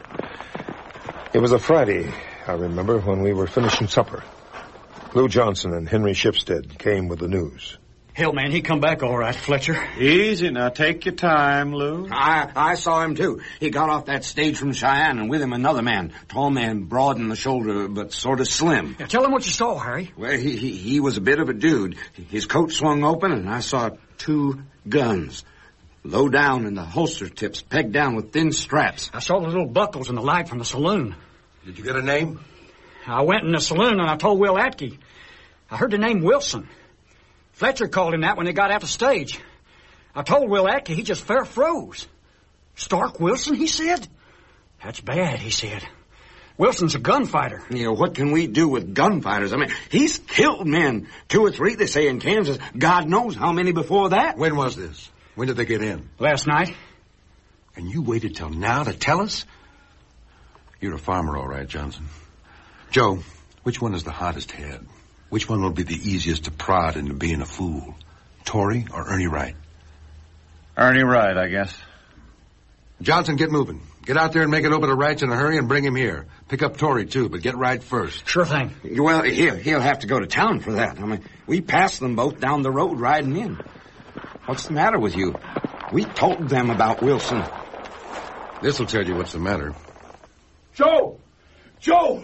It was a Friday, I remember, when we were finishing supper. Lou Johnson and Henry Shipstead came with the news. Hell, man, he come back all right, Fletcher. Easy now. Take your time, Lou. I I saw him, too. He got off that stage from Cheyenne, and with him another man. Tall man, broad in the shoulder, but sort of slim. Yeah, tell him what you saw, Harry. Well, he, he, he was a bit of a dude. His coat swung open, and I saw two guns. Low down, and the holster tips pegged down with thin straps. I saw the little buckles in the light from the saloon. Did you get a name? I went in the saloon and I told Will Atke. I heard the name Wilson. Fletcher called him that when they got out the stage. I told Will Atke, he just fair froze. Stark Wilson, he said? That's bad, he said. Wilson's a gunfighter. You know, what can we do with gunfighters? I mean, he's killed men. Two or three, they say, in Kansas. God knows how many before that. When was this? When did they get in? Last night. And you waited till now to tell us? You're a farmer, all right, Johnson. Joe, which one is the hottest head? Which one will be the easiest to prod into being a fool? Torrey or Ernie Wright? Ernie Wright, I guess. Johnson, get moving. Get out there and make it over to Wright's in a hurry and bring him here. Pick up Torrey, too, but get Wright first. Sure thing. Well, he'll, he'll have to go to town for that. I mean, we passed them both down the road riding in. What's the matter with you? We told them about Wilson. This'll tell you what's the matter. Joe! Joe!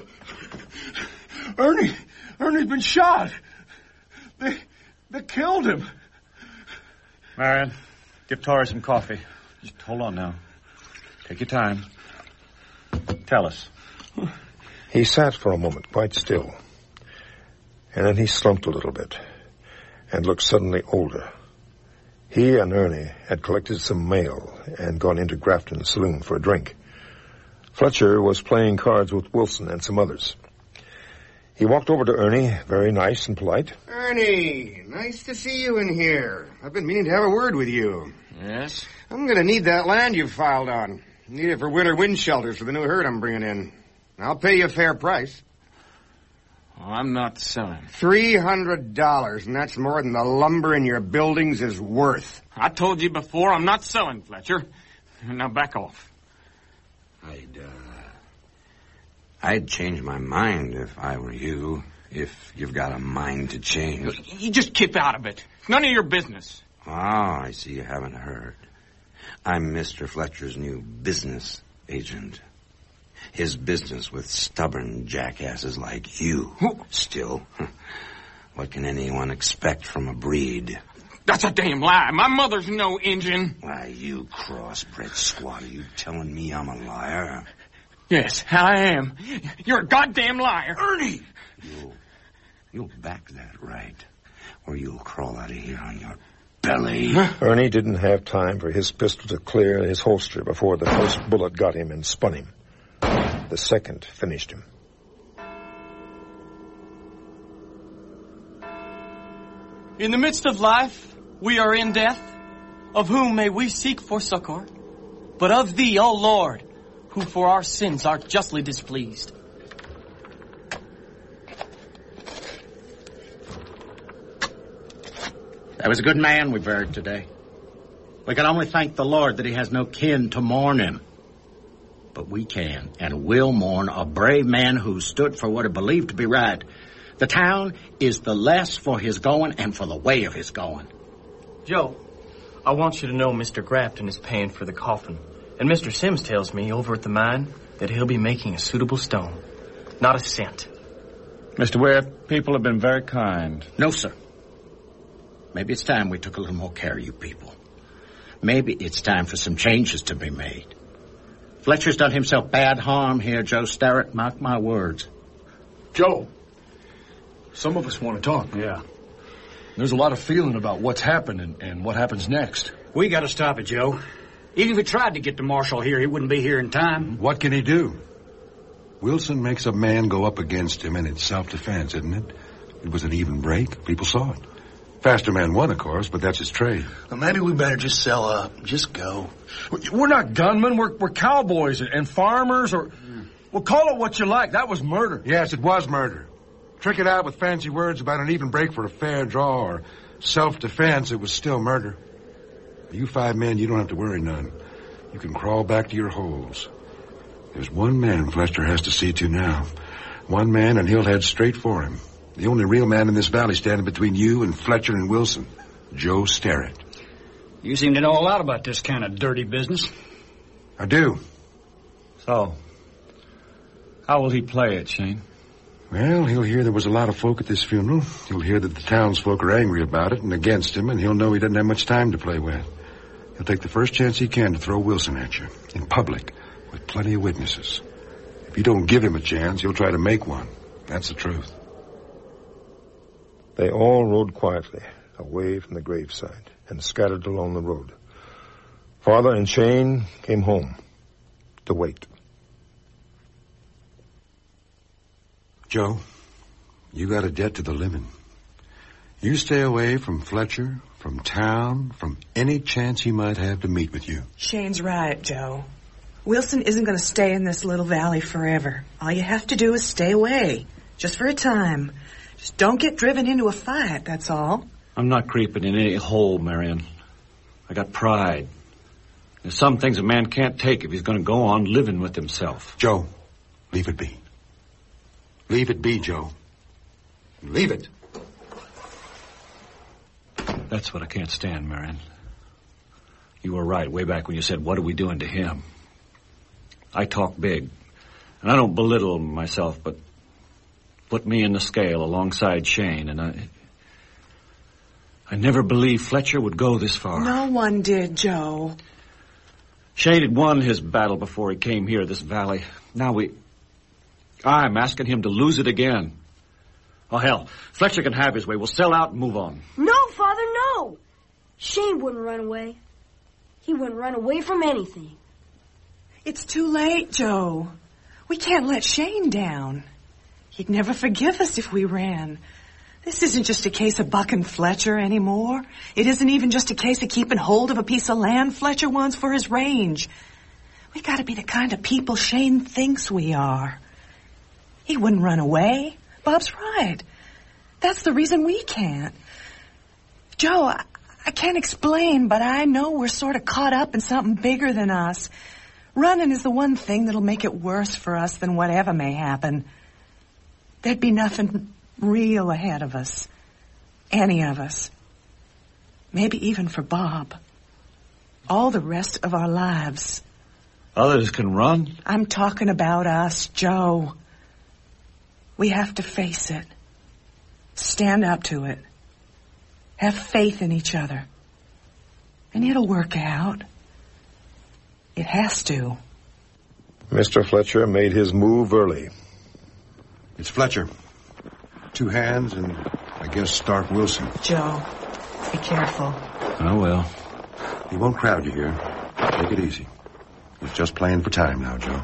Ernie! Ernie's been shot. They... they killed him. Marion, give Torrey some coffee. Just hold on now. Take your time. Tell us. He sat for a moment, quite still. And then he slumped a little bit and looked suddenly older. He and Ernie had collected some mail and gone into Grafton's saloon for a drink. Fletcher was playing cards with Wilson and some others. He walked over to Ernie, very nice and polite. Ernie, nice to see you in here. I've been meaning to have a word with you. Yes? I'm going to need that land you've filed on. Need it for winter wind shelters for the new herd I'm bringing in. I'll pay you a fair price. Oh, I'm not selling. Three hundred dollars, and that's more than the lumber in your buildings is worth. I told you before, I'm not selling, Fletcher. Now back off. I'd, uh... I'd change my mind if I were you. If you've got a mind to change. You just keep out of it. None of your business. Ah, I see you haven't heard. I'm Mister Fletcher's new business agent. His business with stubborn jackasses like you. Still, what can anyone expect from a breed? That's a damn lie. My mother's no Injun. Why, you crossbred squat, are you telling me I'm a liar? Yes, I am. You're a goddamn liar. Ernie! You'll, you'll back that right, or you'll crawl out of here on your belly. Huh? Ernie didn't have time for his pistol to clear his holster before the first bullet got him and spun him. The second finished him. In the midst of life, we are in death. Of whom may we seek for succor? But of thee, O Lord, who for our sins art justly displeased. There was a good man we buried today. We can only thank the Lord that he has no kin to mourn him. but we can and will mourn a brave man who stood for what he believed to be right. The town is the less for his going and for the way of his going. Joe, I want you to know Mister Grafton is paying for the coffin. And Mister Sims tells me over at the mine that he'll be making a suitable stone. Not a cent. Mister Ware, people have been very kind. No, sir. Maybe it's time we took a little more care of you people. Maybe it's time for some changes to be made. Fletcher's done himself bad harm here, Joe Starrett. Mark my words. Joe, some of us want to talk. Yeah. There's a lot of feeling about what's happened and, and what happens next. We got to stop it, Joe. Even if we tried to get the marshal here, he wouldn't be here in time. What can he do? Wilson makes a man go up against him, and it's self-defense, isn't it? It was an even break. People saw it. Faster man won, of course, but that's his trade. Well, maybe we better just sell up. Just go. We're not gunmen. We're, we're cowboys and farmers, or... Well, call it what you like. That was murder. Yes, it was murder. Trick it out with fancy words about an even break for a fair draw or self-defense, it was still murder. You five men, you don't have to worry none. You can crawl back to your holes. There's one man Fletcher has to see to now. One man, and he'll head straight for him. The only real man in this valley standing between you and Fletcher and Wilson. Joe Starrett. You seem to know a lot about this kind of dirty business. I do. So, how will he play it, Shane? Well, he'll hear there was a lot of folk at this funeral. He'll hear that the townsfolk are angry about it and against him, and he'll know he doesn't have much time to play with. He'll take the first chance he can to throw Wilson at you, in public, with plenty of witnesses. If you don't give him a chance, he'll try to make one. That's the truth. They all rode quietly away from the graveside and scattered along the road. Father and Shane came home to wait. Joe, you got a debt to the living. You stay away from Fletcher, from town, from any chance he might have to meet with you. Shane's right, Joe. Wilson isn't going to stay in this little valley forever. All you have to do is stay away, just for a time. Just don't get driven into a fight, that's all. I'm not creeping in any hole, Marion. I got pride. There's some things a man can't take if he's going to go on living with himself. Joe, leave it be. Leave it be, Joe. Leave it. That's what I can't stand, Marion. You were right way back when you said, what are we doing to him? I talk big, and I don't belittle myself, but put me in the scale alongside Shane, and I... I never believed Fletcher would go this far. No one did, Joe. Shane had won his battle before he came here, this valley. Now we... I'm asking him to lose it again. Oh, hell, Fletcher can have his way. We'll sell out and move on. No, Father, no! Shane wouldn't run away. He wouldn't run away from anything. It's too late, Joe. We can't let Shane down. He'd never forgive us if we ran. This isn't just a case of bucking Fletcher anymore. It isn't even just a case of keeping hold of a piece of land Fletcher wants for his range. We gotta be the kind of people Shane thinks we are. He wouldn't run away. Bob's right. That's the reason we can't. Joe, I, I can't explain, but I know we're sort of caught up in something bigger than us. Running is the one thing that'll make it worse for us than whatever may happen. There'd be nothing real ahead of us. Any of us. Maybe even for Bob. All the rest of our lives. Others can run? I'm talking about us, Joe. We have to face it. Stand up to it. Have faith in each other. And it'll work out. It has to. Mister Fletcher made his move early. It's Fletcher. Two hands and, I guess, Stark Wilson. Joe, be careful. Oh, well. He won't crowd you here. Take it easy. He's just playing for time now, Joe.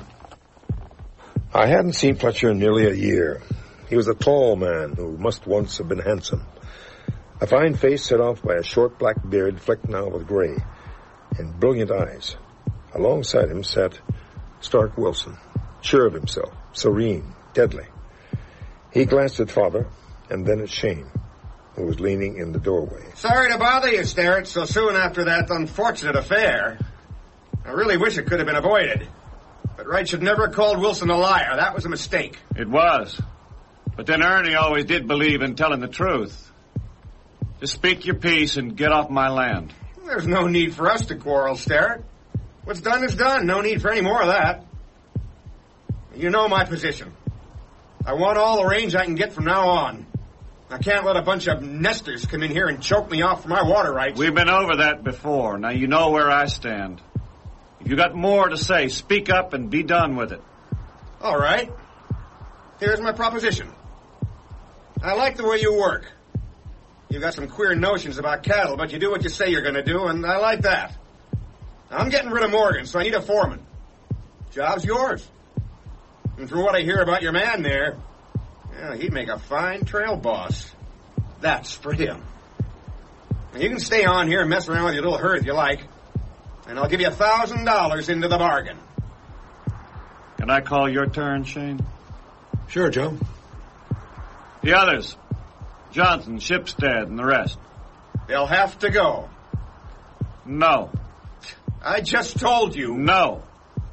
I hadn't seen Fletcher in nearly a year. He was a tall man who must once have been handsome. A fine face set off by a short black beard flecked now with gray, and brilliant eyes. Alongside him sat Stark Wilson, sure of himself, serene, deadly. He glanced at Father, and then at Shane, who was leaning in the doorway. Sorry to bother you, Starrett, so soon after that unfortunate affair. I really wish it could have been avoided. But Wright should never have called Wilson a liar. That was a mistake. It was. But then Ernie always did believe in telling the truth. Just speak your piece and get off my land. There's no need for us to quarrel, Sterrett. What's done is done. No need for any more of that. You know my position. I want all the range I can get from now on. I can't let a bunch of nesters come in here and choke me off for my water rights. We've been over that before. Now you know where I stand. If you got more to say, speak up and be done with it. All right. Here's my proposition. I like the way you work. You've got some queer notions about cattle, but you do what you say you're going to do, and I like that. I'm getting rid of Morgan, so I need a foreman. Job's yours. And from what I hear about your man there, yeah, he'd make a fine trail boss. That's for him. Now, you can stay on here and mess around with your little herd if you like, and I'll give you a thousand dollars into the bargain. Can I call your turn, Shane? Sure, Joe. The others. Johnson, Shipstead, and the rest. They'll have to go. No. I just told you. No.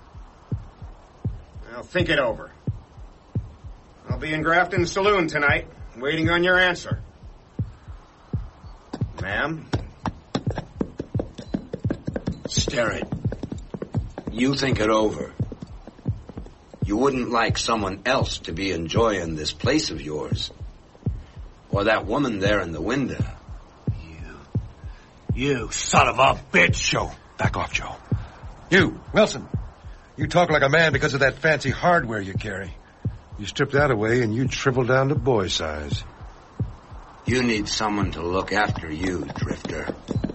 Well, think it over. I'll be in Grafton's saloon tonight, waiting on your answer. Ma'am? Sterrett, you think it over. You wouldn't like someone else to be enjoying this place of yours. Or that woman there in the window. You. You son of a bitch. Joe, back off, Joe. You, Wilson. You talk like a man because of that fancy hardware you carry. You strip that away and you'd shrivel down to boy size. You need someone to look after you, Drifter.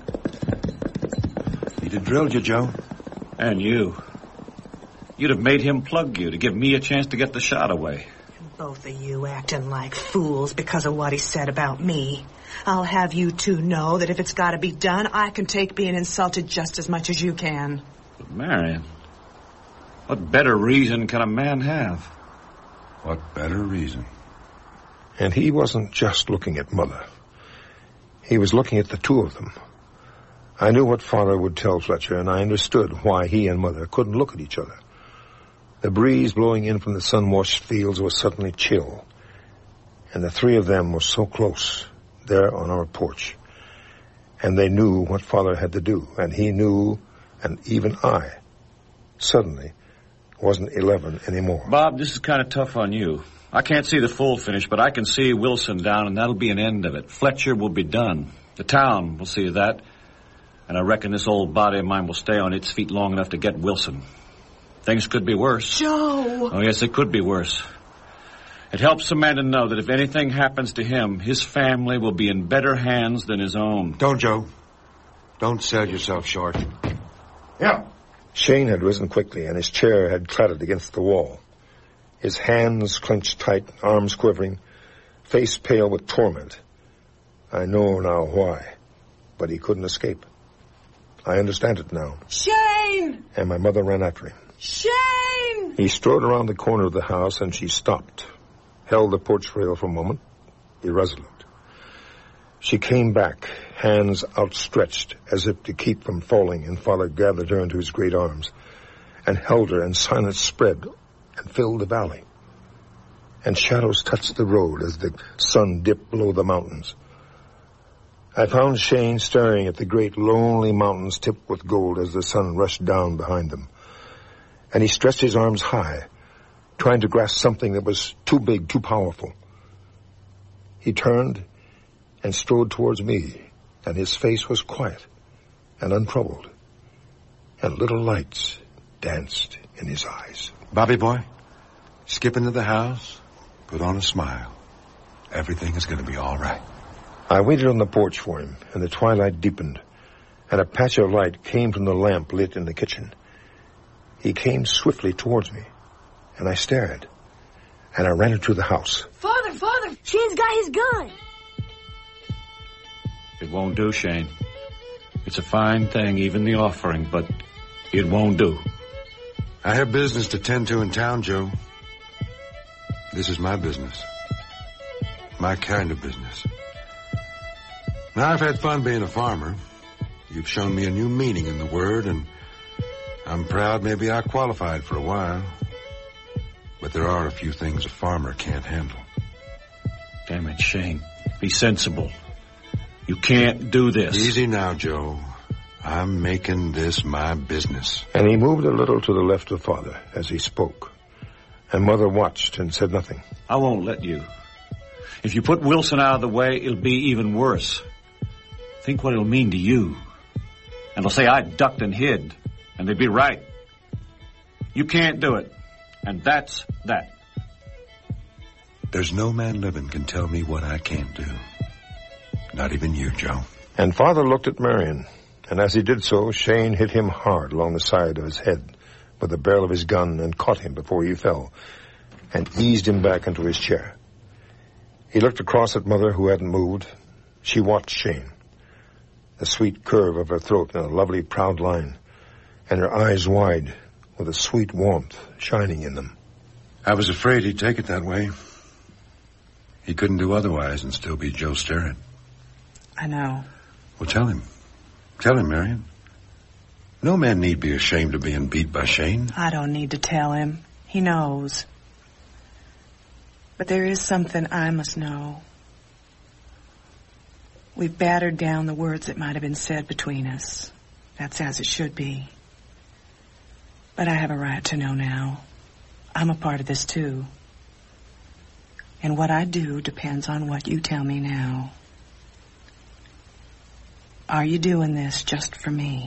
He'd have drilled you, Joe. And you. You'd have made him plug you to give me a chance to get the shot away. Both of you acting like fools because of what he said about me. I'll have you two know that if it's got to be done, I can take being insulted just as much as you can. But Marion, what better reason can a man have? What better reason? And he wasn't just looking at Mother. He was looking at the two of them. I knew what Father would tell Fletcher, and I understood why he and Mother couldn't look at each other. The breeze blowing in from the sun-washed fields was suddenly chill, and the three of them were so close, there on our porch. And they knew what Father had to do, and he knew, and even I, suddenly, wasn't eleven anymore. Bob, this is kind of tough on you. I can't see the full finish, but I can see Wilson down, and that'll be an end of it. Fletcher will be done. The town will see that. And I reckon this old body of mine will stay on its feet long enough to get Wilson. Things could be worse. Joe! Oh, yes, it could be worse. It helps a man to know that if anything happens to him, his family will be in better hands than his own. Don't, Joe. Don't sell yourself short. Yeah. Shane had risen quickly, and his chair had clattered against the wall. His hands clenched tight, arms quivering, face pale with torment. I know now why, but he couldn't escape. I understand it now. Shane! And my mother ran after him. Shane! He strode around the corner of the house, and she stopped, held the porch rail for a moment, irresolute. She came back, hands outstretched, as if to keep from falling, and Father gathered her into his great arms, and held her, and silence spread and filled the valley. And shadows touched the road as the sun dipped below the mountains. I found Shane staring at the great lonely mountains tipped with gold as the sun rushed down behind them. And he stretched his arms high, trying to grasp something that was too big, too powerful. He turned and strode towards me, and his face was quiet and untroubled, and little lights danced in his eyes. Bobby boy, skip into the house, put on a smile. Everything is going to be all right. I waited on the porch for him, and the twilight deepened, and a patch of light came from the lamp lit in the kitchen. He came swiftly towards me, and I stared, and I ran into the house. Father, Father, Shane's got his gun. It won't do, Shane. It's a fine thing, even the offering, but it won't do. I have business to tend to in town, Joe. This is my business. My kind of business. Now, I've had fun being a farmer. You've shown me a new meaning in the word, and I'm proud maybe I qualified for a while. But there are a few things a farmer can't handle. Damn it, Shane. Be sensible. You can't do this. Easy now, Joe. I'm making this my business. And he moved a little to the left of Father as he spoke. And Mother watched and said nothing. I won't let you. If you put Wilson out of the way, it'll be even worse. Think what it'll mean to you. And they'll say I ducked and hid. And they'd be right. You can't do it. And that's that. There's no man living can tell me what I can't do. Not even you, Joe. And Father looked at Marion. And as he did so, Shane hit him hard along the side of his head with the barrel of his gun and caught him before he fell and eased him back into his chair. He looked across at Mother, who hadn't moved. She watched Shane, the sweet curve of her throat in a lovely, proud line, and her eyes wide with a sweet warmth shining in them. I was afraid he'd take it that way. He couldn't do otherwise and still be Joe Sterrett. I know. Well, tell him. Tell him, Marion. No man need be ashamed of being beat by Shane. I don't need to tell him. He knows. But there is something I must know. We've battered down the words that might have been said between us. That's as it should be. But I have a right to know now. I'm a part of this, too. And what I do depends on what you tell me now. Are you doing this just for me?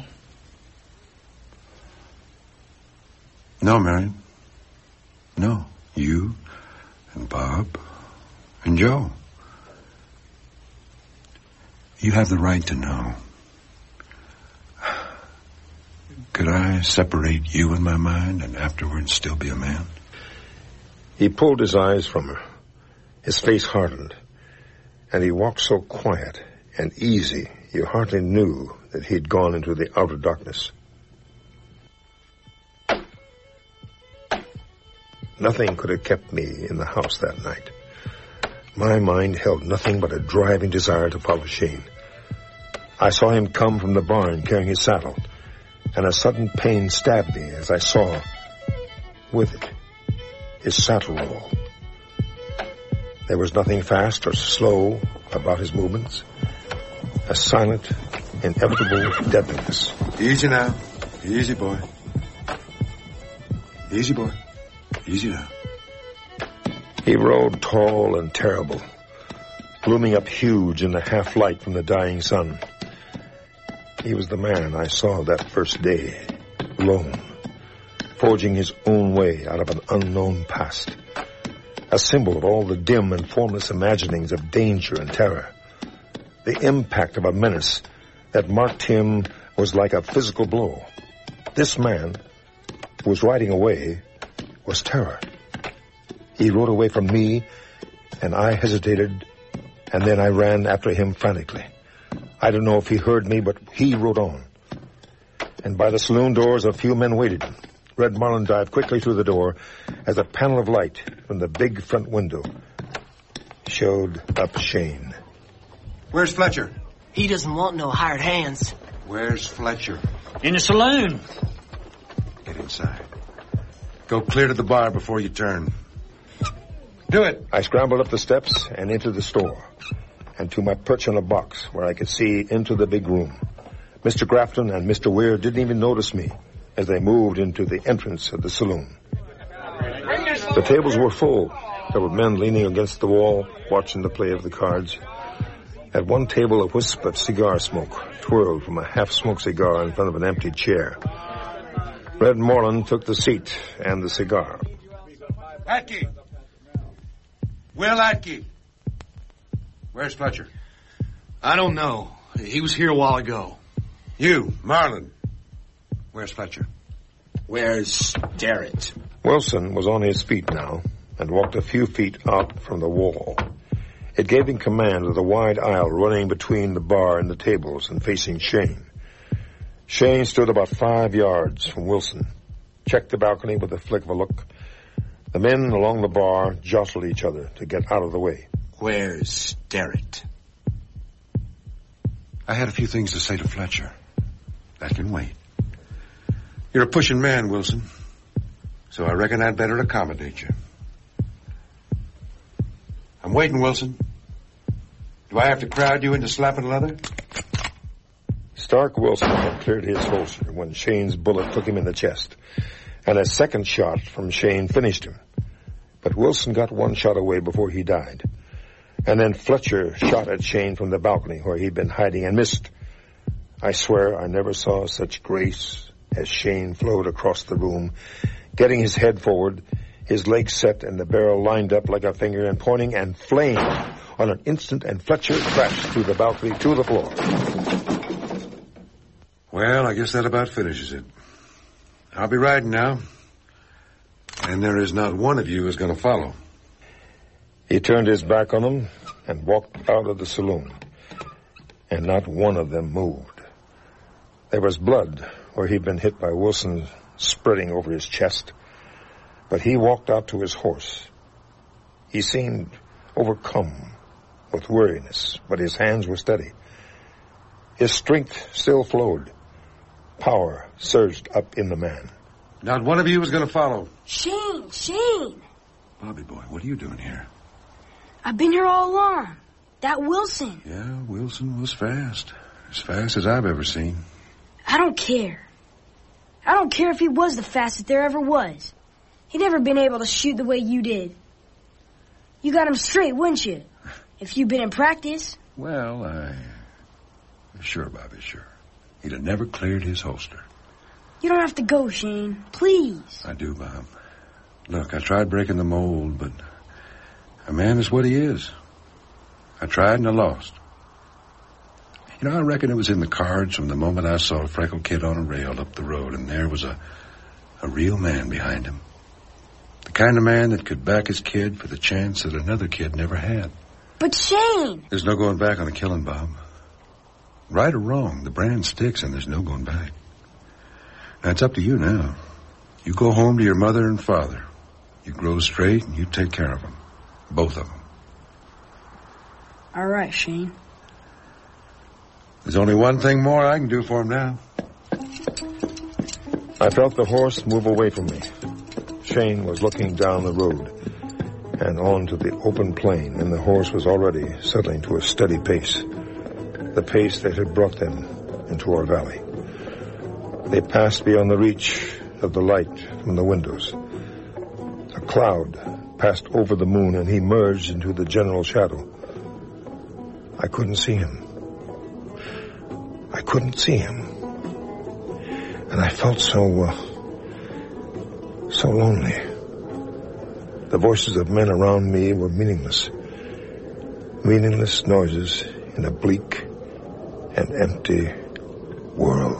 No, Marion. No. You and Bob and Joe. You have the right to know. Could I separate you in my mind and afterwards still be a man? He pulled his eyes from her. His face hardened. And he walked so quiet and easy, you hardly knew that he'd gone into the outer darkness. Nothing could have kept me in the house that night. My mind held nothing but a driving desire to follow Shane. I saw him come from the barn carrying his saddle, and a sudden pain stabbed me as I saw, with it, his saddle roll. There was nothing fast or slow about his movements. A silent, inevitable deadliness. Easy now. Easy, boy. Easy, boy. Easy now. He rode tall and terrible, looming up huge in the half-light from the dying sun. He was the man I saw that first day, alone, forging his own way out of an unknown past. A symbol of all the dim and formless imaginings of danger and terror. The impact of a menace that marked him was like a physical blow. This man, who was riding away, was terror. He rode away from me, and I hesitated, and then I ran after him frantically. I don't know if he heard me, but he rode on. And by the saloon doors, a few men waited. Red Marlin dived quickly through the door as a panel of light from the big front window showed up Shane. Where's Fletcher? He doesn't want no hired hands. Where's Fletcher? In the saloon. Get inside. Go clear to the bar before you turn. Do it. I scrambled up the steps and into the store, and to my perch on a box where I could see into the big room. Mister Grafton and Mister Weir didn't even notice me as they moved into the entrance of the saloon. The tables were full. There were men leaning against the wall, watching the play of the cards. At one table, a wisp of cigar smoke twirled from a half-smoked cigar in front of an empty chair. Red Moreland took the seat and the cigar. Atke! Will Atke! Where's Fletcher? I don't know. He was here a while ago. You, Marlin. Where's Fletcher? Where's Sterrett? Wilson was on his feet now and walked a few feet out from the wall. It gave him command of the wide aisle running between the bar and the tables and facing Shane. Shane stood about five yards from Wilson, checked the balcony with a flick of a look. The men along the bar jostled each other to get out of the way. Where's Sterrett? I had a few things to say to Fletcher. That can wait. You're a pushing man, Wilson. So I reckon I'd better accommodate you. I'm waiting, Wilson. Do I have to crowd you into slapping leather? Stark Wilson had cleared his holster when Shane's bullet took him in the chest, and a second shot from Shane finished him. But Wilson got one shot away before he died. And then Fletcher shot at Shane from the balcony where he'd been hiding and missed. I swear I never saw such grace as Shane flowed across the room, getting his head forward, his legs set and the barrel lined up like a finger and pointing and flamed on an instant, and Fletcher crashed through the balcony to the floor. Well, I guess that about finishes it. I'll be riding now. And there is not one of you who's going to follow. He turned his back on them and walked out of the saloon. And not one of them moved. There was blood where he'd been hit by Wilson spreading over his chest. But he walked out to his horse. He seemed overcome with weariness, but his hands were steady. His strength still flowed. Power surged up in the man. Not one of you is going to follow. Shane, Shane. Bobby boy, what are you doing here? I've been here all along. That Wilson. Yeah, Wilson was fast. As fast as I've ever seen. I don't care. I don't care if he was the fastest there ever was. He'd never been able to shoot the way you did. You got him straight, wouldn't you? If you'd been in practice. Well, I... Sure, Bobby, sure. He'd have never cleared his holster. You don't have to go, Shane. Please. I do, Bob. Look, I tried breaking the mold, but a man is what he is. I tried and I lost. You know, I reckon it was in the cards from the moment I saw a freckled kid on a rail up the road, and there was a, a real man behind him. The kind of man that could back his kid for the chance that another kid never had. But Shane! There's no going back on a killing, Bob. Right or wrong, the brand sticks and there's no going back. Now, it's up to you now. You go home to your mother and father. You grow straight and you take care of them. Both of them. All right, Shane. There's only one thing more I can do for him now. I felt the horse move away from me. Shane was looking down the road and on to the open plain, and the horse was already settling to a steady pace, the pace that had brought them into our valley. They passed beyond the reach of the light from the windows. A cloud passed over the moon, and he merged into the general shadow. I couldn't see him. I couldn't see him. And I felt so, uh, so lonely. The voices of men around me were meaningless. Meaningless noises in a bleak and empty world.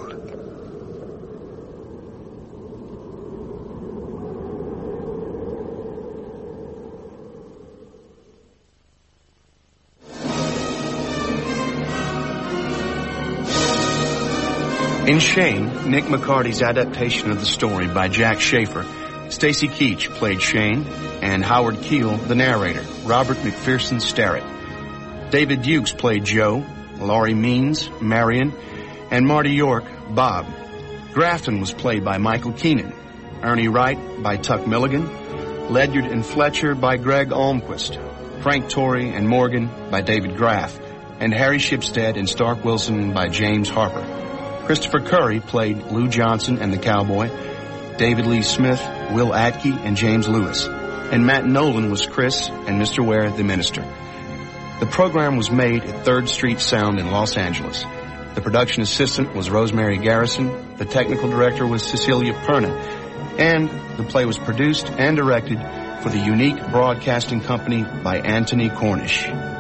In Shane, Nick McCarty's adaptation of the story by Jack Schaefer, Stacy Keach played Shane, and Howard Keel, the narrator, Robert McPherson Sterrett. David Dukes played Joe, Laurie Means, Marion, and Marty York, Bob. Grafton was played by Michael Keenan, Ernie Wright by Tuck Milligan, Ledyard and Fletcher by Greg Almquist, Frank Torrey and Morgan by David Graff, and Harry Shipstead and Stark Wilson by James Harper. Christopher Curry played Lou Johnson and the Cowboy, David Lee Smith, Will Atke, and James Lewis. And Matt Nolan was Chris and Mister Ware, the minister. The program was made at third Street Sound in Los Angeles. The production assistant was Rosemary Garrison. The technical director was Cecilia Perna. And the play was produced and directed for the Unique Broadcasting Company by Anthony Cornish.